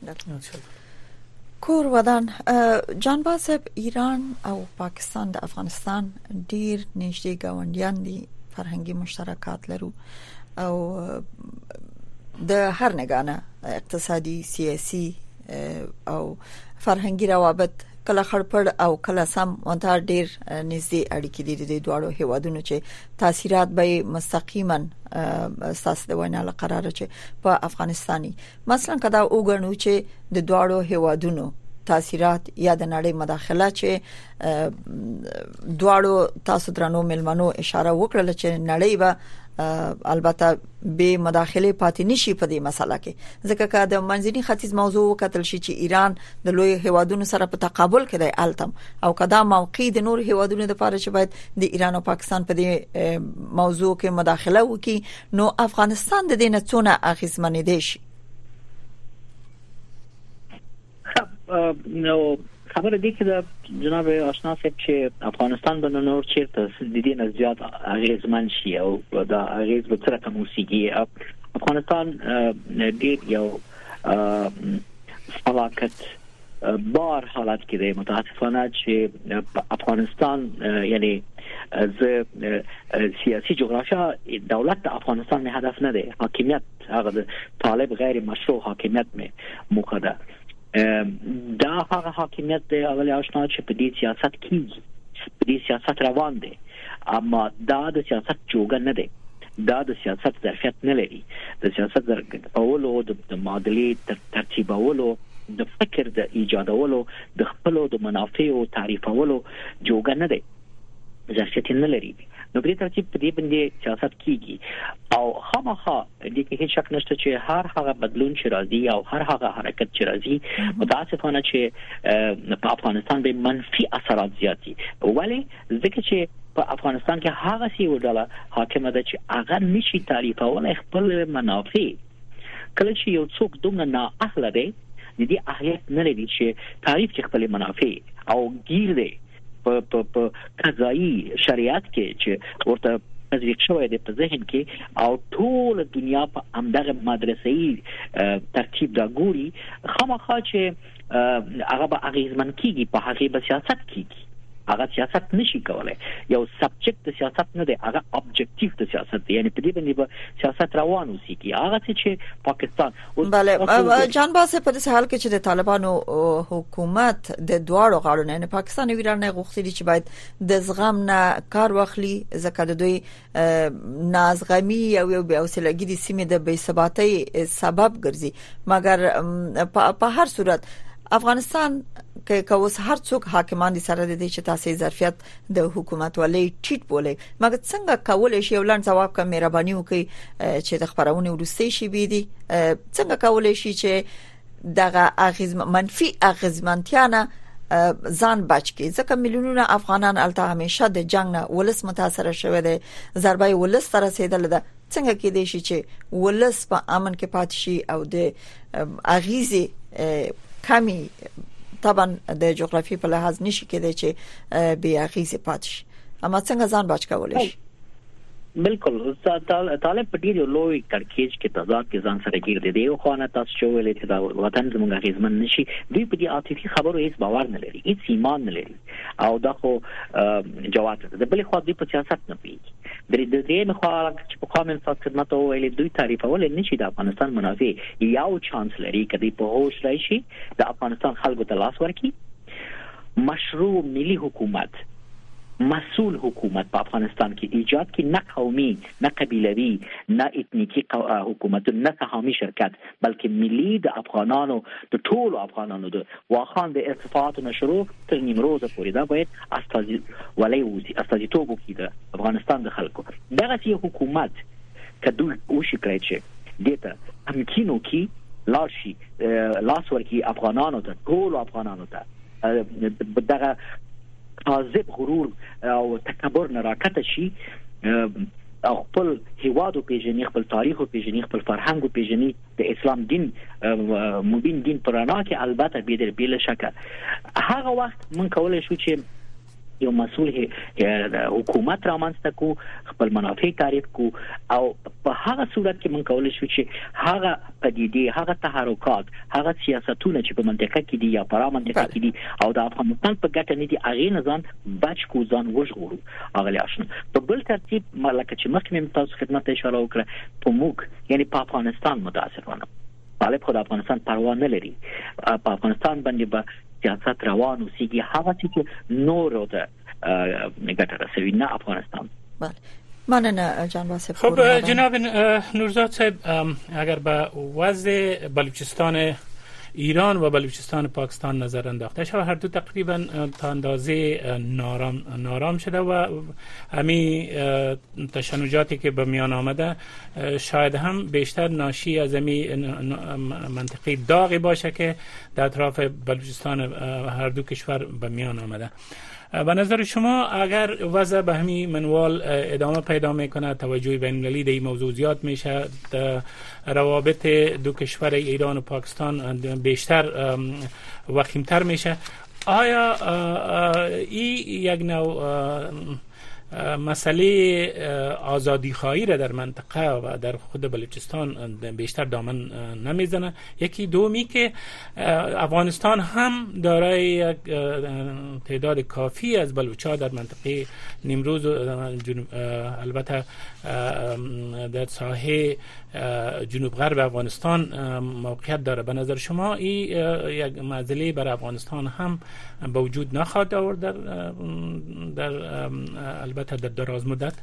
کور ودان جانباز ایران او پاکستان د افغانستان ډیر نږدې ګاونډیان دي، فرهنګي مشترکات لرو او د هر نگانه اقتصادي، سیاسي او فرهنګي روابط کله خړپړ او کله سم ونته ډیر نږدې اړیکې دي د دوه هیوادونو چې تاثیرات به مستقیما اساس د وینا لپاره چې په افغانستاني مثلا کدا وګڼو چې د دوه هیوادونو تاثیرات یا د نړۍ مداخله چې دوه تاسو درنو ملمنو اشاره وکړه چې نړۍ به البته به مداخله پاتې نشي په دې مسله کې، ځکه چې د منځني ختیځ موضوع وکتل شي چې ایران د لوی هیوادونو سره په تقابل کې دی التم او کدا موقع د نور هیوادونو لپاره چې باید د ایران او پاکستان په دې موضوع کې مداخله وکړي، نو افغانستان د دې نه څونه اغیزمن دی شي؟ نو خبر دی که جناب آشنا صاحب چې افغانستان به نور چیرته د دې نه زیات اغیزمن شي او دا اغیز به تر کومه سیږي. افغانستان ډیر یو فلاکت بار حالت کې دی، متاسفانه چې افغانستان یعنی از سیاسی جغرافیا دولت افغانستان نه هدف نه دی، حاکمیت هغه طالب غیر مشروع حاکمیت موخه ده. دا هغه حاکمیت دی اولی آشنا چې په دې سیاست کې په دې سیاست روان دی، اما دا د سیاست جوګه نه دی، دا د سیاست ظرفیت نه لري، د سیاست اولو د معادلې ترتیبولو، د فکر د ایجادولو، د خپلو د منافعو تعریفولو جوګه نه دی، ظرفیت نه لري. نو په ترتیب په دې باندې سیاست کیږي او خامخا د کې هیڅ شک نشته چې هر هغه بدلون چې راځي او هر هغه حرکت چې راځي متاسفانه چې په افغانستان به منفي اثرات زیاتی، ولی ځکه چې په افغانستان کې هغه سی وډاله حاکمه ده چې هغه نشي تعریفول خپل منافع. کله چې یو څوک دومره نااهله دی د دې اهلیت نه لري چې تعریف کې خپل منافع او گیر دی په قضایي شریعت کې چې ورته تطبیق شوی دی په ذهن کې او ټول دنیا په همدغه مدرسې ترتیب دا ګوري، خامخا چې هغه به اغیزمن کیږي، په هغه به سیاست کیږي. هغه سیاست نشي کولای، یو سبجیکټ د سیاست نه دی، هغه ابجکټیو د سیاست دی، یعنی په دې باندې به سیاست روان وسیږي. هغه چې پاکستان بله جان باسه په دې حال کې چې د طالبانو حکومت د دواړو غاړو نه پاکستان او ایران نه غوښتي چې باید د زغم نه کار واخلي، ځکه د دوی نازغمي او یو بې حوصلګي د سیمې د بې ثباتۍ سبب ګرځي. مګر په هر صورت افغانستان که اوس هر څوک حاکمان دي سره د دې چې تاسو ظرفیت د حکومت ولې ټیټ بولې، مګر څنګه کولای شي ولن ځواب کوم مهرباني وکړي چې د خبرونه ورسته شي بيدي، څنګه کولای شي چې دغه منفي اغیزمنتیانه ځان بچ کی، ځکه میلیونونه افغانان الته همیشه د جنگ نه ولس متاثر شوه دي، ضربه ولس تر رسیدل ده. څنګه کې دي چې ولس په امن کې پات شي او د اغیزه کمی طبعا د جغرافي په لحاظ نشي کېدای چې بیا غیزه پات شي، اما څنګه ځان بچ کولای شي؟ بالکل طالب په ډیر لوی کړکېچ کې تضاد کې ځان سره ګیر دی او خانه تاسو چې ویلې چې دا وطن زموږ غیزمن نشي دوی په دې عاطفي خبرو هیڅ باور نه لري هیڅ ایمان نه لري او دا خو جواب ده بلې خو دوی په سیاست نه پیږي د دې مخه چې په قوم انصاف خدمت او ویلې دوی تعریفول نشي د افغانستان منافع یو چانس لري کدی په هوش راشي د افغانستان خلکو ته لاس ورکړي مشروع ملي حکومت مسئول حکومت په افغانستان کې ایجاد کې نه قومي نه قبیلوي نه اتنیکی حکومت نه سهامي شرکت بلکې ملي د افغانانو د ټولو افغانانو د واخان د ارتفاعات نشرو تر نیمروز پورې دا باید استازیتوب وکړي د افغانستان د خلکو دغه حکومت کدو وشي کړی چې دته امکینو کې لاشي لاس ورکی افغانانو ته ټولو افغانانو ته دغه عذاب غرور او تکبر نه راکته شي او خپل هیواد او پیژنې خپل تاریخ او پیژنې خپل فرهنګ او پیژنې د اسلام دین مبین دین پرانا کې البته بلا شک هغه وخت مونږ کولای شو چې یو مسؤل حکومت رامنځته کو خپل منافع تعریف کو او په هغه صورت کې مونږ کولای شو چې هغه پدیدې هغه تحرکات هغه سیاستونه چې په منطقه کې دي یا په منطقه کې دي او د افغانستان په ګټه نه دي هغه نه ځان بچ کو ځان وژغورو اغلی آشنا په بل ترتیب ملکه چې مخکې مې تاسو خدمت اشاره وکړه په موږ یعنی په افغانستان متاسفانه طالب خو د افغانستان پروا نه لري په افغانستان باندې به سیاست روان اوسېږي هغه چې نور ته ګټه رسوي نه افغانستان. بله مننه جان واسف. خب جناب نورزاد صاحب اگر به وضع بلوچستان ایران و بلوچستان پاکستان نظر انداخته شود هر دو تقریبا تا اندازه نارام شده و همین تشنجاتی که به میان آمده شاید هم بیشتر ناشی از همین منطقه داغی باشه که در اطراف بلوچستان هر دو کشور به میان آمده. به نظر شما اگر وضع به همین منوال ادامه پیدا میکنه توجه بین المللی در این موضوع زیاد میشه روابط دو کشور ایران و پاکستان بیشتر وخیمتر میشه آیا این یک نوع مسئله آزادی خواهی را در منطقه و در خود بلوچستان بیشتر دامن نمیزنه؟ یکی دومی که افغانستان هم دارای یک تعداد کافی از بلوچا در منطقه نیمروز البته در ساحه جنوب غرب افغانستان موقعیت داره. به نظر شما این یک مسئله برای افغانستان هم به وجود نخواهد آورد در البته در دراز مدت؟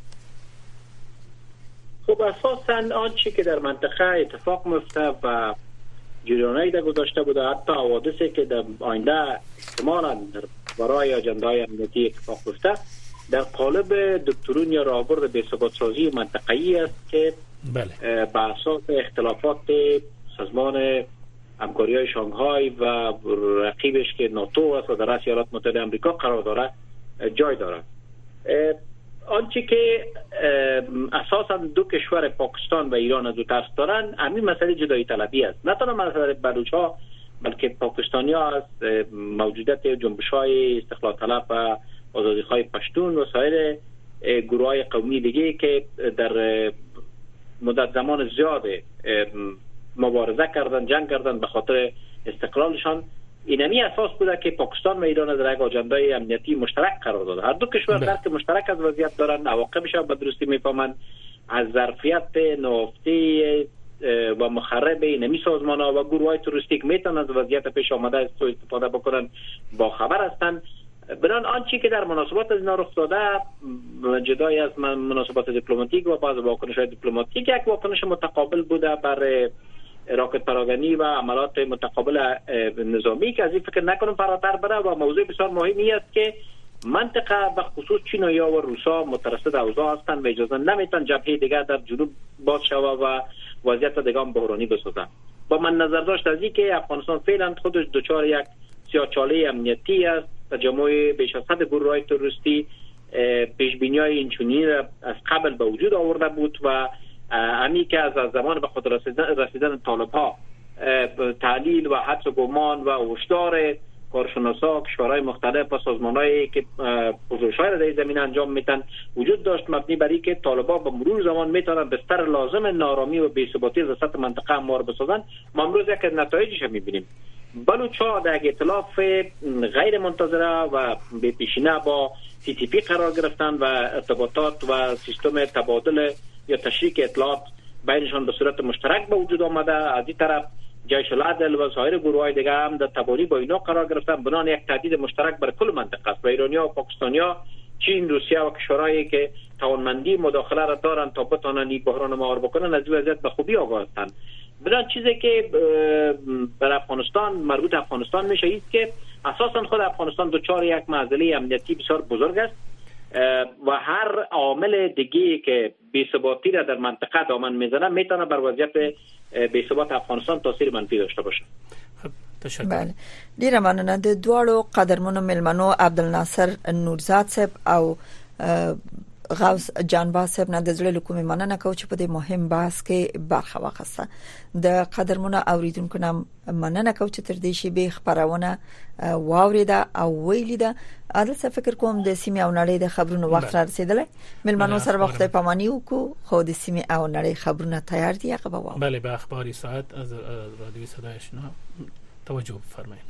خب اساساً آنچه که در منطقه اتفاق میفته و جریانایی در گذاشته بوده حتی حوادثی که در آینده احتمالاً برای اجنده‌های امنیتی اتفاق میفته در قالب دکترون یا راهبرد بی‌ثبات‌سازی منطقه‌ای است که بله. به اساس اختلافات سازمان همکاری‌های شانگهای و رقیبش که ناتو است و در رأس ایالات متحده آمریکا قرار داره جای داره. آنچه که اساساً دو کشور پاکستان و ایران از دو طرف دارن همین مسئله جدایی طلبی است. نه تنها مسئله بلوچ‌ها بلکه پاکستانی‌ها از موجودیت جنبش‌های استقلال طلب و آزادی‌خواه پشتون و سایر گروه‌های قومی دیگه که در مدت زمان زیاد مبارزه کردن جنگ کردن به خاطر استقلالشان اینمی اساس بوده که پاکستان و ایران در یک آجندای امنیتی مشترک قرار داده. هر دو کشور درک مشترک از وضعیت دارن، عواقبش به درستی میفهمن. از ظرفیت نفتی و مخرب اینمی سازمان‌ها و گروه‌های توریستیک میتونن از وضعیت پیش آمده استفاده بکنن، با خبر هستند. بنان آنچه که در مناسبات از اینا رخ داده جدای از مناسبات دیپلماتیک و بعض واکنش‌های دیپلماتیک یک واکنش متقابل بوده بر راکت پراگنی و عملات متقابل نظامی که از این فکر نکنم فراتر بره و موضوع بسیار مهمی است که منطقه به خصوص چین‌ها و روسا مترصد اوضاع هستند و اجازه نمیتن جبهه دیگر در جنوب باز شود و وضعیت دیگه بحرانی بسازه. با من نظر داشت از این که افغانستان فعلا خودش دچار یک سیاه‌چاله امنیتی است. تجمع بیش از 100 گروه‌های تروریستی پیش‌بینی‌های اینچنینی از قبل به وجود آورده بود و همین که از زمان به خود رسیدن طالب‌ها تعلیل و حدس و گمان و هشدار کارشناسا، کشورهای مختلف و سازمانهایی که پژوهش‌های را در زمین انجام میدن وجود داشت، مبنی بر اینکه طالبان به مرور زمان میتونن بستر لازم نارامی و بی‌ثباتی در سطح منطقه هموار بسازن. ما امروز یک از نتایجش میبینیم. بلوچ‌ها در یک ائتلاف غیر منتظره و بی پیشینه با TTP قرار گرفتن و ارتباطات و سیستم تبادل یا تشریک اطلاعات بینشان به صورت مشترک به وجود آمده. از این طرف جیش العدل و سایر گروه‌های دیگه هم در تباری با اینا قرار گرفتن، بنان یک تهدید مشترک بر کل منطقه است و ایرانی‌ها و پاکستانی‌ها، چین، روسیه و کشورهایی که توانمندی مداخله را دارند تا بتوانند این بحران مهار بکنن از وضعیت به خوبی آگاه هستند. بدان چیزی که بر افغانستان مربوط افغانستان میشه است که اساسا خود افغانستان دچار یک معضله امنیتی بسیار بزرگ است و هر عامل دیگه‌ای که بی‌ثباتی را در منطقه دامن میزنه میتونه بر وضعیت بی‌ثبات افغانستان تاثیر منفی داشته باشه. تشکر. بله، ډیره مننه. د دوړو قدرمنو ملمنو عبدالناصر نورزاد صاحب او غوث جانباز صاحب نه د زړه کومې مننه کوم چې په دې مهم بحث کې برخه واخیسته. د قدرمنو اوریدونکو نام مننه کوم چې تر دې شی به خبرونه واوریده او ویلیده. اته څه فکر کوم د سیمې او نړۍ د خبرونو وخت را رسیدلی. ملمنو سره وخت پامانی وکړو خو د سیمې او نړۍ خبرونه تیار دي. هغه به بله، به اخباری ساعت از رادیو صدای آشنا توجه بفرمایید.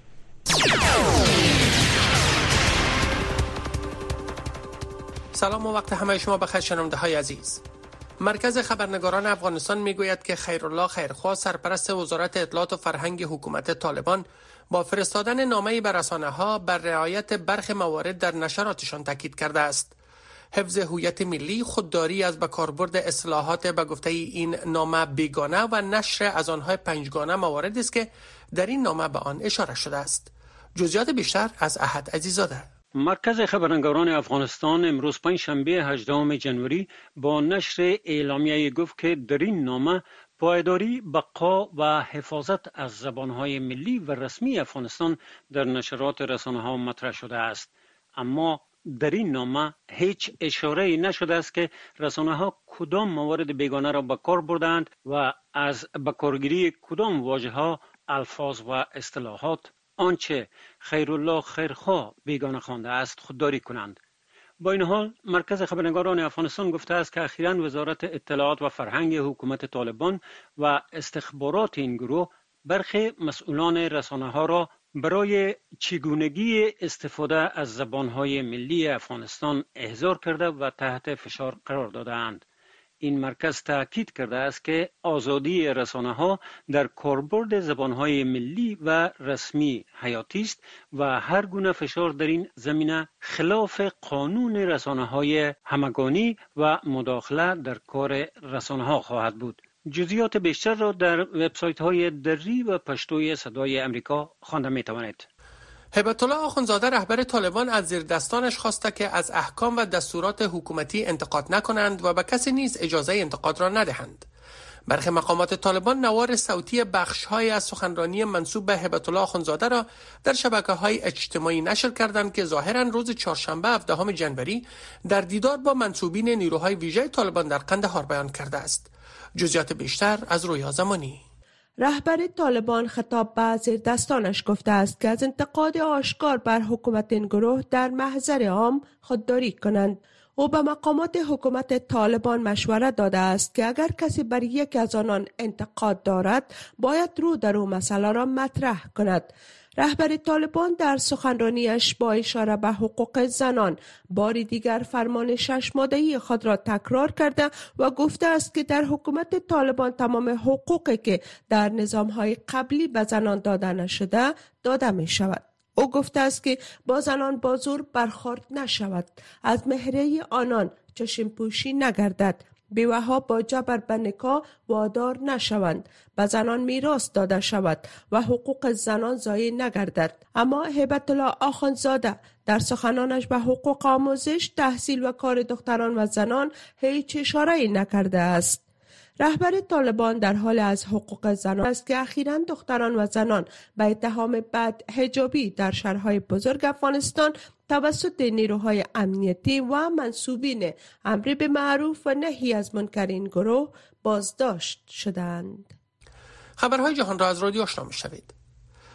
سلام و وقت همه شما بخیر شنونده های عزیز. مرکز خبرنگاران افغانستان میگوید که خیرالله خیرخواه سرپرست وزارت اطلاعات و فرهنگ حکومت طالبان با فرستادن نامه‌ای به رسانه‌ها بر رعایت برخی موارد در نشراتشان تاکید کرده است. حفظ هویت ملی، خودداری از بکاربرد اصطلاحات به گفته این نامه بیگانه و نشر از آنها پنجگانه مواردی است که در این نامه به آن اشاره شده است. جزئیات بیشتر از احد عزیزاده. مرکز خبرنگاران افغانستان امروز پنجشنبه 18 جنوری با نشر اعلامیه گفت که در این نامه پایداری، بقا و حفاظت از زبانهای ملی و رسمی افغانستان در نشرات رسانه‌ها مطرح شده است. اما در این نامه هیچ اشاره‌ای نشده است که رسانه‌ها کدام موارد بیگانه را به کار بردند و از بکارگیری کدام واژه‌ها، الفاظ و اصطلاحات آنچه خیرالله خیرخواه بیگانه خوانده است خودداری کنند. با این حال مرکز خبرنگاران افغانستان گفته است که اخیراً وزارت اطلاعات و فرهنگ حکومت طالبان و استخبارات این گروه برخی مسئولان رسانه‌ها را برای چگونگی استفاده از زبانهای ملی افغانستان احضار کرده و تحت فشار قرار داده‌اند. این مرکز تاکید کرده است که آزادی رسانه‌ها در کاربرد زبانهای ملی و رسمی حیاتی است و هر گونه فشار در این زمینه خلاف قانون رسانه‌های همگانی و مداخله در کار رسانه‌ها خواهد بود. جزئیات بیشتر را در وبسایت‌های دری و پشتوی صدای آمریکا خوانده می‌توانید. هبت الله آخوندزاده رهبر طالبان از زیردستانش خواسته که از احکام و دستورات حکومتی انتقاد نکنند و به کسی نیز اجازه انتقاد را ندهند. برخی مقامات طالبان نوار صوتی بخش‌های از سخنرانی منسوب به هبت الله آخوندزاده را در شبکه‌های اجتماعی نشر کردند که ظاهراً روز چهارشنبه 17 جنوری در دیدار با منسوبین نیروهای ویژه طالبان در قندهار بیان کرده است. جزئیات بیشتر از رویا زمانی. رهبر طالبان خطاب به زیردستانش گفته است که از انتقاد آشکار بر حکومت این گروه در محضر عام خودداری کنند. او به مقامات حکومت طالبان مشوره داده است که اگر کسی بر یکی از آنان انتقاد دارد باید رو در او مسئله را مطرح کند. رهبر طالبان در سخنرانیش با اشاره به حقوق زنان باری دیگر فرمان 6 ماده‌ای خود را تکرار کرده و گفته است که در حکومت طالبان تمام حقوقی که در نظام‌های قبلی به زنان داده نشده داده می شود. او گفته است که با زنان با زور برخورد نشود، از مهره آنان چشم پوشی نگردد، بیوه‌ها با جبر به نکاح وادار نشوند، به زنان میراث داده شود و حقوق زنان ضایع نگردد. اما هبت الله آخوندزاده در سخنانش به حقوق آموزش، تحصیل و کار دختران و زنان هیچ اشاره‌ای نکرده است. رهبر طالبان در حال از حقوق زنان است که اخیراً دختران و زنان به اتهام بد حجابی در شهرهای بزرگ افغانستان توسط نیروهای امنیتی و منسوبین امر به معروف و نهی از منکر این گروه بازداشت شدند. خبرهای جهان را از رادیو آشنا می‌شوید.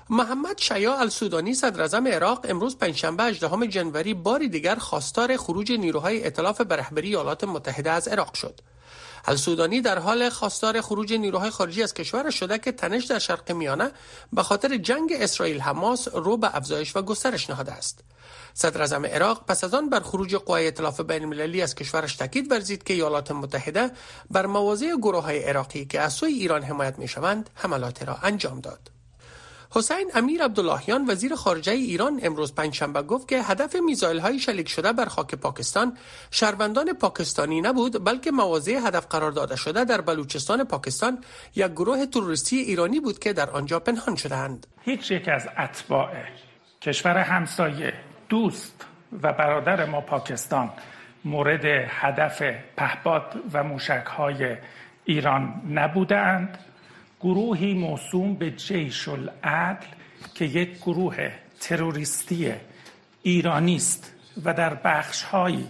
محمد شیاع السودانی صدر اعظم عراق امروز پنجشنبه 18 جنوری باری دیگر خواستار خروج نیروهای ائتلاف به رهبری ایالات متحده از عراق شد. السودانی در حال خواستار خروج نیروهای خارجی از کشورش شده که تنش در شرق میانه به خاطر جنگ اسرائیل حماس رو به افزایش و گسترش نهاده است. صدر اعظم عراق پس از آن بر خروج قوای ائتلاف بین المللی از کشورش تاکید ورزید که ایالات متحده بر مواضع گروه‌های عراقی که از سوی ایران حمایت می‌شوند حملات را انجام داد. حسین امیر عبداللهیان وزیر خارجه ایران امروز پنجشنبه گفت که هدف میزایل‌های شلیک شده بر خاک پاکستان شهروندان پاکستانی نبود، بلکه مواضع هدف قرار داده شده در بلوچستان پاکستان یک گروه تروریستی ایرانی بود که در آنجا پنهان شدند. هیچ یک از اتباع کشور همسایه، دوست و برادر ما پاکستان مورد هدف پهپاد و موشک‌های ایران نبودند. گروهی موسوم به جیش العدل که یک گروه تروریستی ایرانی است و در بخش‌هایی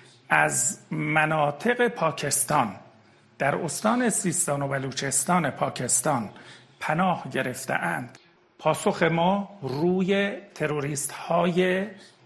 از مناطق پاکستان در استان سیستان و بلوچستان پاکستان پناه گرفته‌اند. پاسخ ما روی تروریست‌های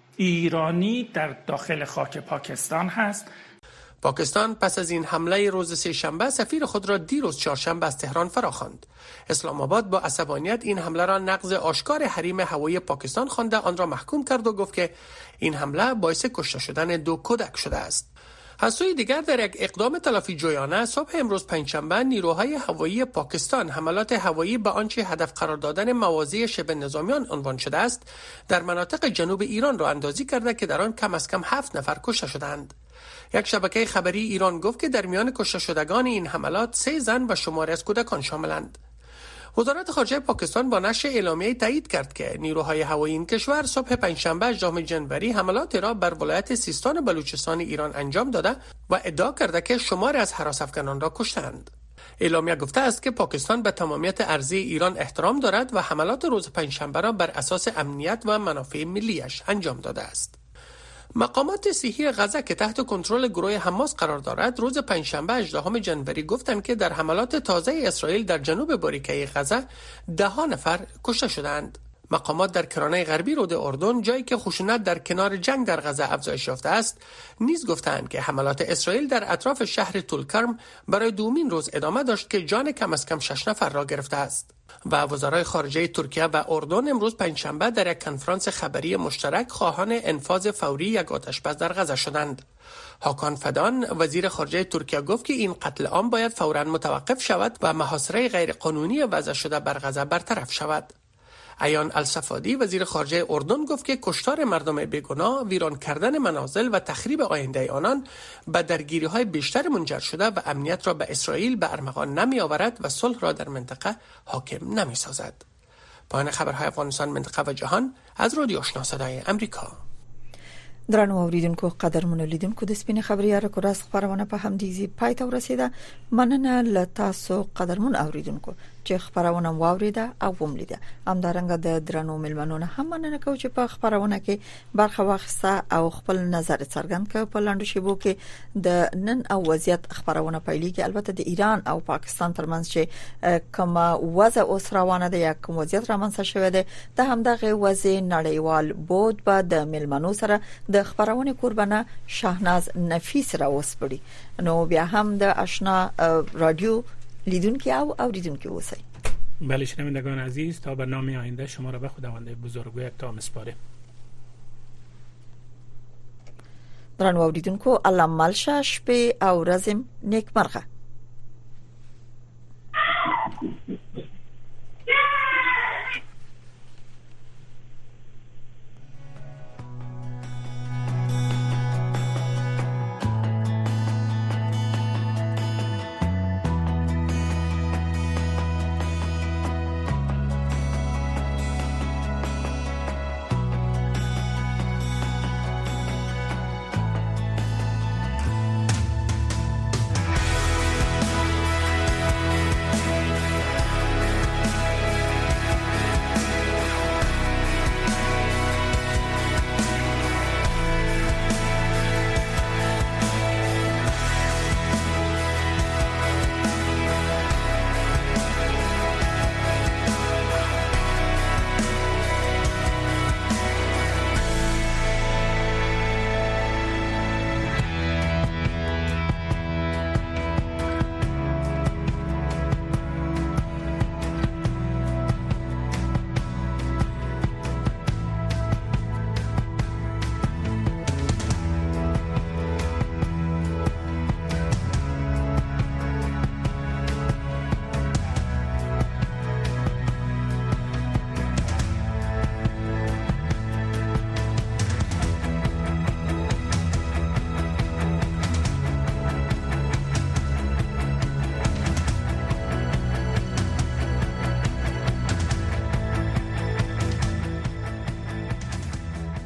ایرانی در داخل خاک پاکستان هست. پاکستان پس از این حمله روز سه‌شنبه سفیر خود را دیروز چهارشنبه از تهران فراخواند. اسلام آباد با عصبانیت این حمله را نقض آشکار حریم هوایی پاکستان خوانده آن را محکوم کرد و گفت که این حمله باعث کشته شدن 2 کودک شده است. از سوی دیگر در یک اقدام تلافی جویانه صبح امروز پنجشنبه نیروهای هوایی پاکستان حملات هوایی به آنچه هدف قرار دادن مواضع شبه نظامیان عنوان شده است در مناطق جنوب ایران را اندازی کرده که در آن کم از کم 7 نفر کشته شدند. یک شبکه خبری ایران گفت که در میان کشته شدگان این حملات 3 زن و شماری از کودکان شاملند. وزارت خارجه پاکستان با نشر اعلامیه‌ای تایید کرد که نیروهای هوایی این کشور صبح پنجشنبه 18 جنوری حملات را بر ولایت سیستان و بلوچستان ایران انجام داده و ادعا کرده که شماری از هراس‌افکنان را کشتند. اعلامیه گفته است که پاکستان به تمامیت ارضی ایران احترام دارد و حملات روز پنجشنبه را بر اساس امنیت و منافع ملی‌اش انجام داده است. مقامات صحی غزه که تحت کنترل گروه حماس قرار دارد روز پنجشنبه 18 جنوری گفتند که در حملات تازه اسرائیل در جنوب باریکه غزه 10 نفر کشته شدند. مقامات در کرانه غربی رود اردن، جایی که خشونت در کنار جنگ در غزه افزایش یافته است، نیز گفتند که حملات اسرائیل در اطراف شهر طولکرم برای دومین روز ادامه داشت که جان کم از کم 6 نفر را گرفته است. و وزرای خارجه ترکیه و اردن امروز پنجشنبه در یک کنفرانس خبری مشترک خواهان انفاذ فوری یک آتش‌بس در غزه شدند. هاکان فدان وزیر خارجه ترکیه گفت که این قتل عام باید فوراً متوقف شود و محاصره غیرقانونی وضع شده بر غزه برطرف شود. ایان الصفادی وزیر خارجه اردن گفت که کشتار مردم بیگناه، ویران کردن منازل و تخریب آینده آنان به درگیری‌های بیشتر منجر شده و امنیت را به اسرائیل به ارمغان نمی آورد و صلح را در منطقه حاکم نمی سازد. پایان خبرهای افغانستان، منطقه و جهان از رادیو آشنا صدای امریکا. درنو اوریدونکو قدرمن لیدونکو د سپینې خبري را کو راس خبرونه په هم دیزي پای ته ورسیده. مننه لتاسو قدرمن اوریدونکو چې خبرونه واوریده او وملیده. همدارنګه د درنو ملمنونه هم مننه کوم چې په خبرونه کې برخه واخیسته او خپل نظر څرګند کړ. په لاندو شیبو کې د نن او وضعیت خبرونه پیلېږي. البته د ایران او پاکستان ترمنځ چې کومه وضع اوس روانه ده یا کوم وضعیت رامنځته شوی ده د همدغه وضع نړیوال بود به د ملمنو سره د خبرونه قربانه شاهناز نفیس را وسپړي. نو بیا هم د آشنا رادیو لیدونکو او اوریدونکو اوسئ. بله شنوندگان عزیز، تا برنامه آینده شما را به خداوند بزرگ و یکتا می‌سپاریم. درنو اوریدونکو الله مل شه، شپه او ورځ نیکمرغه.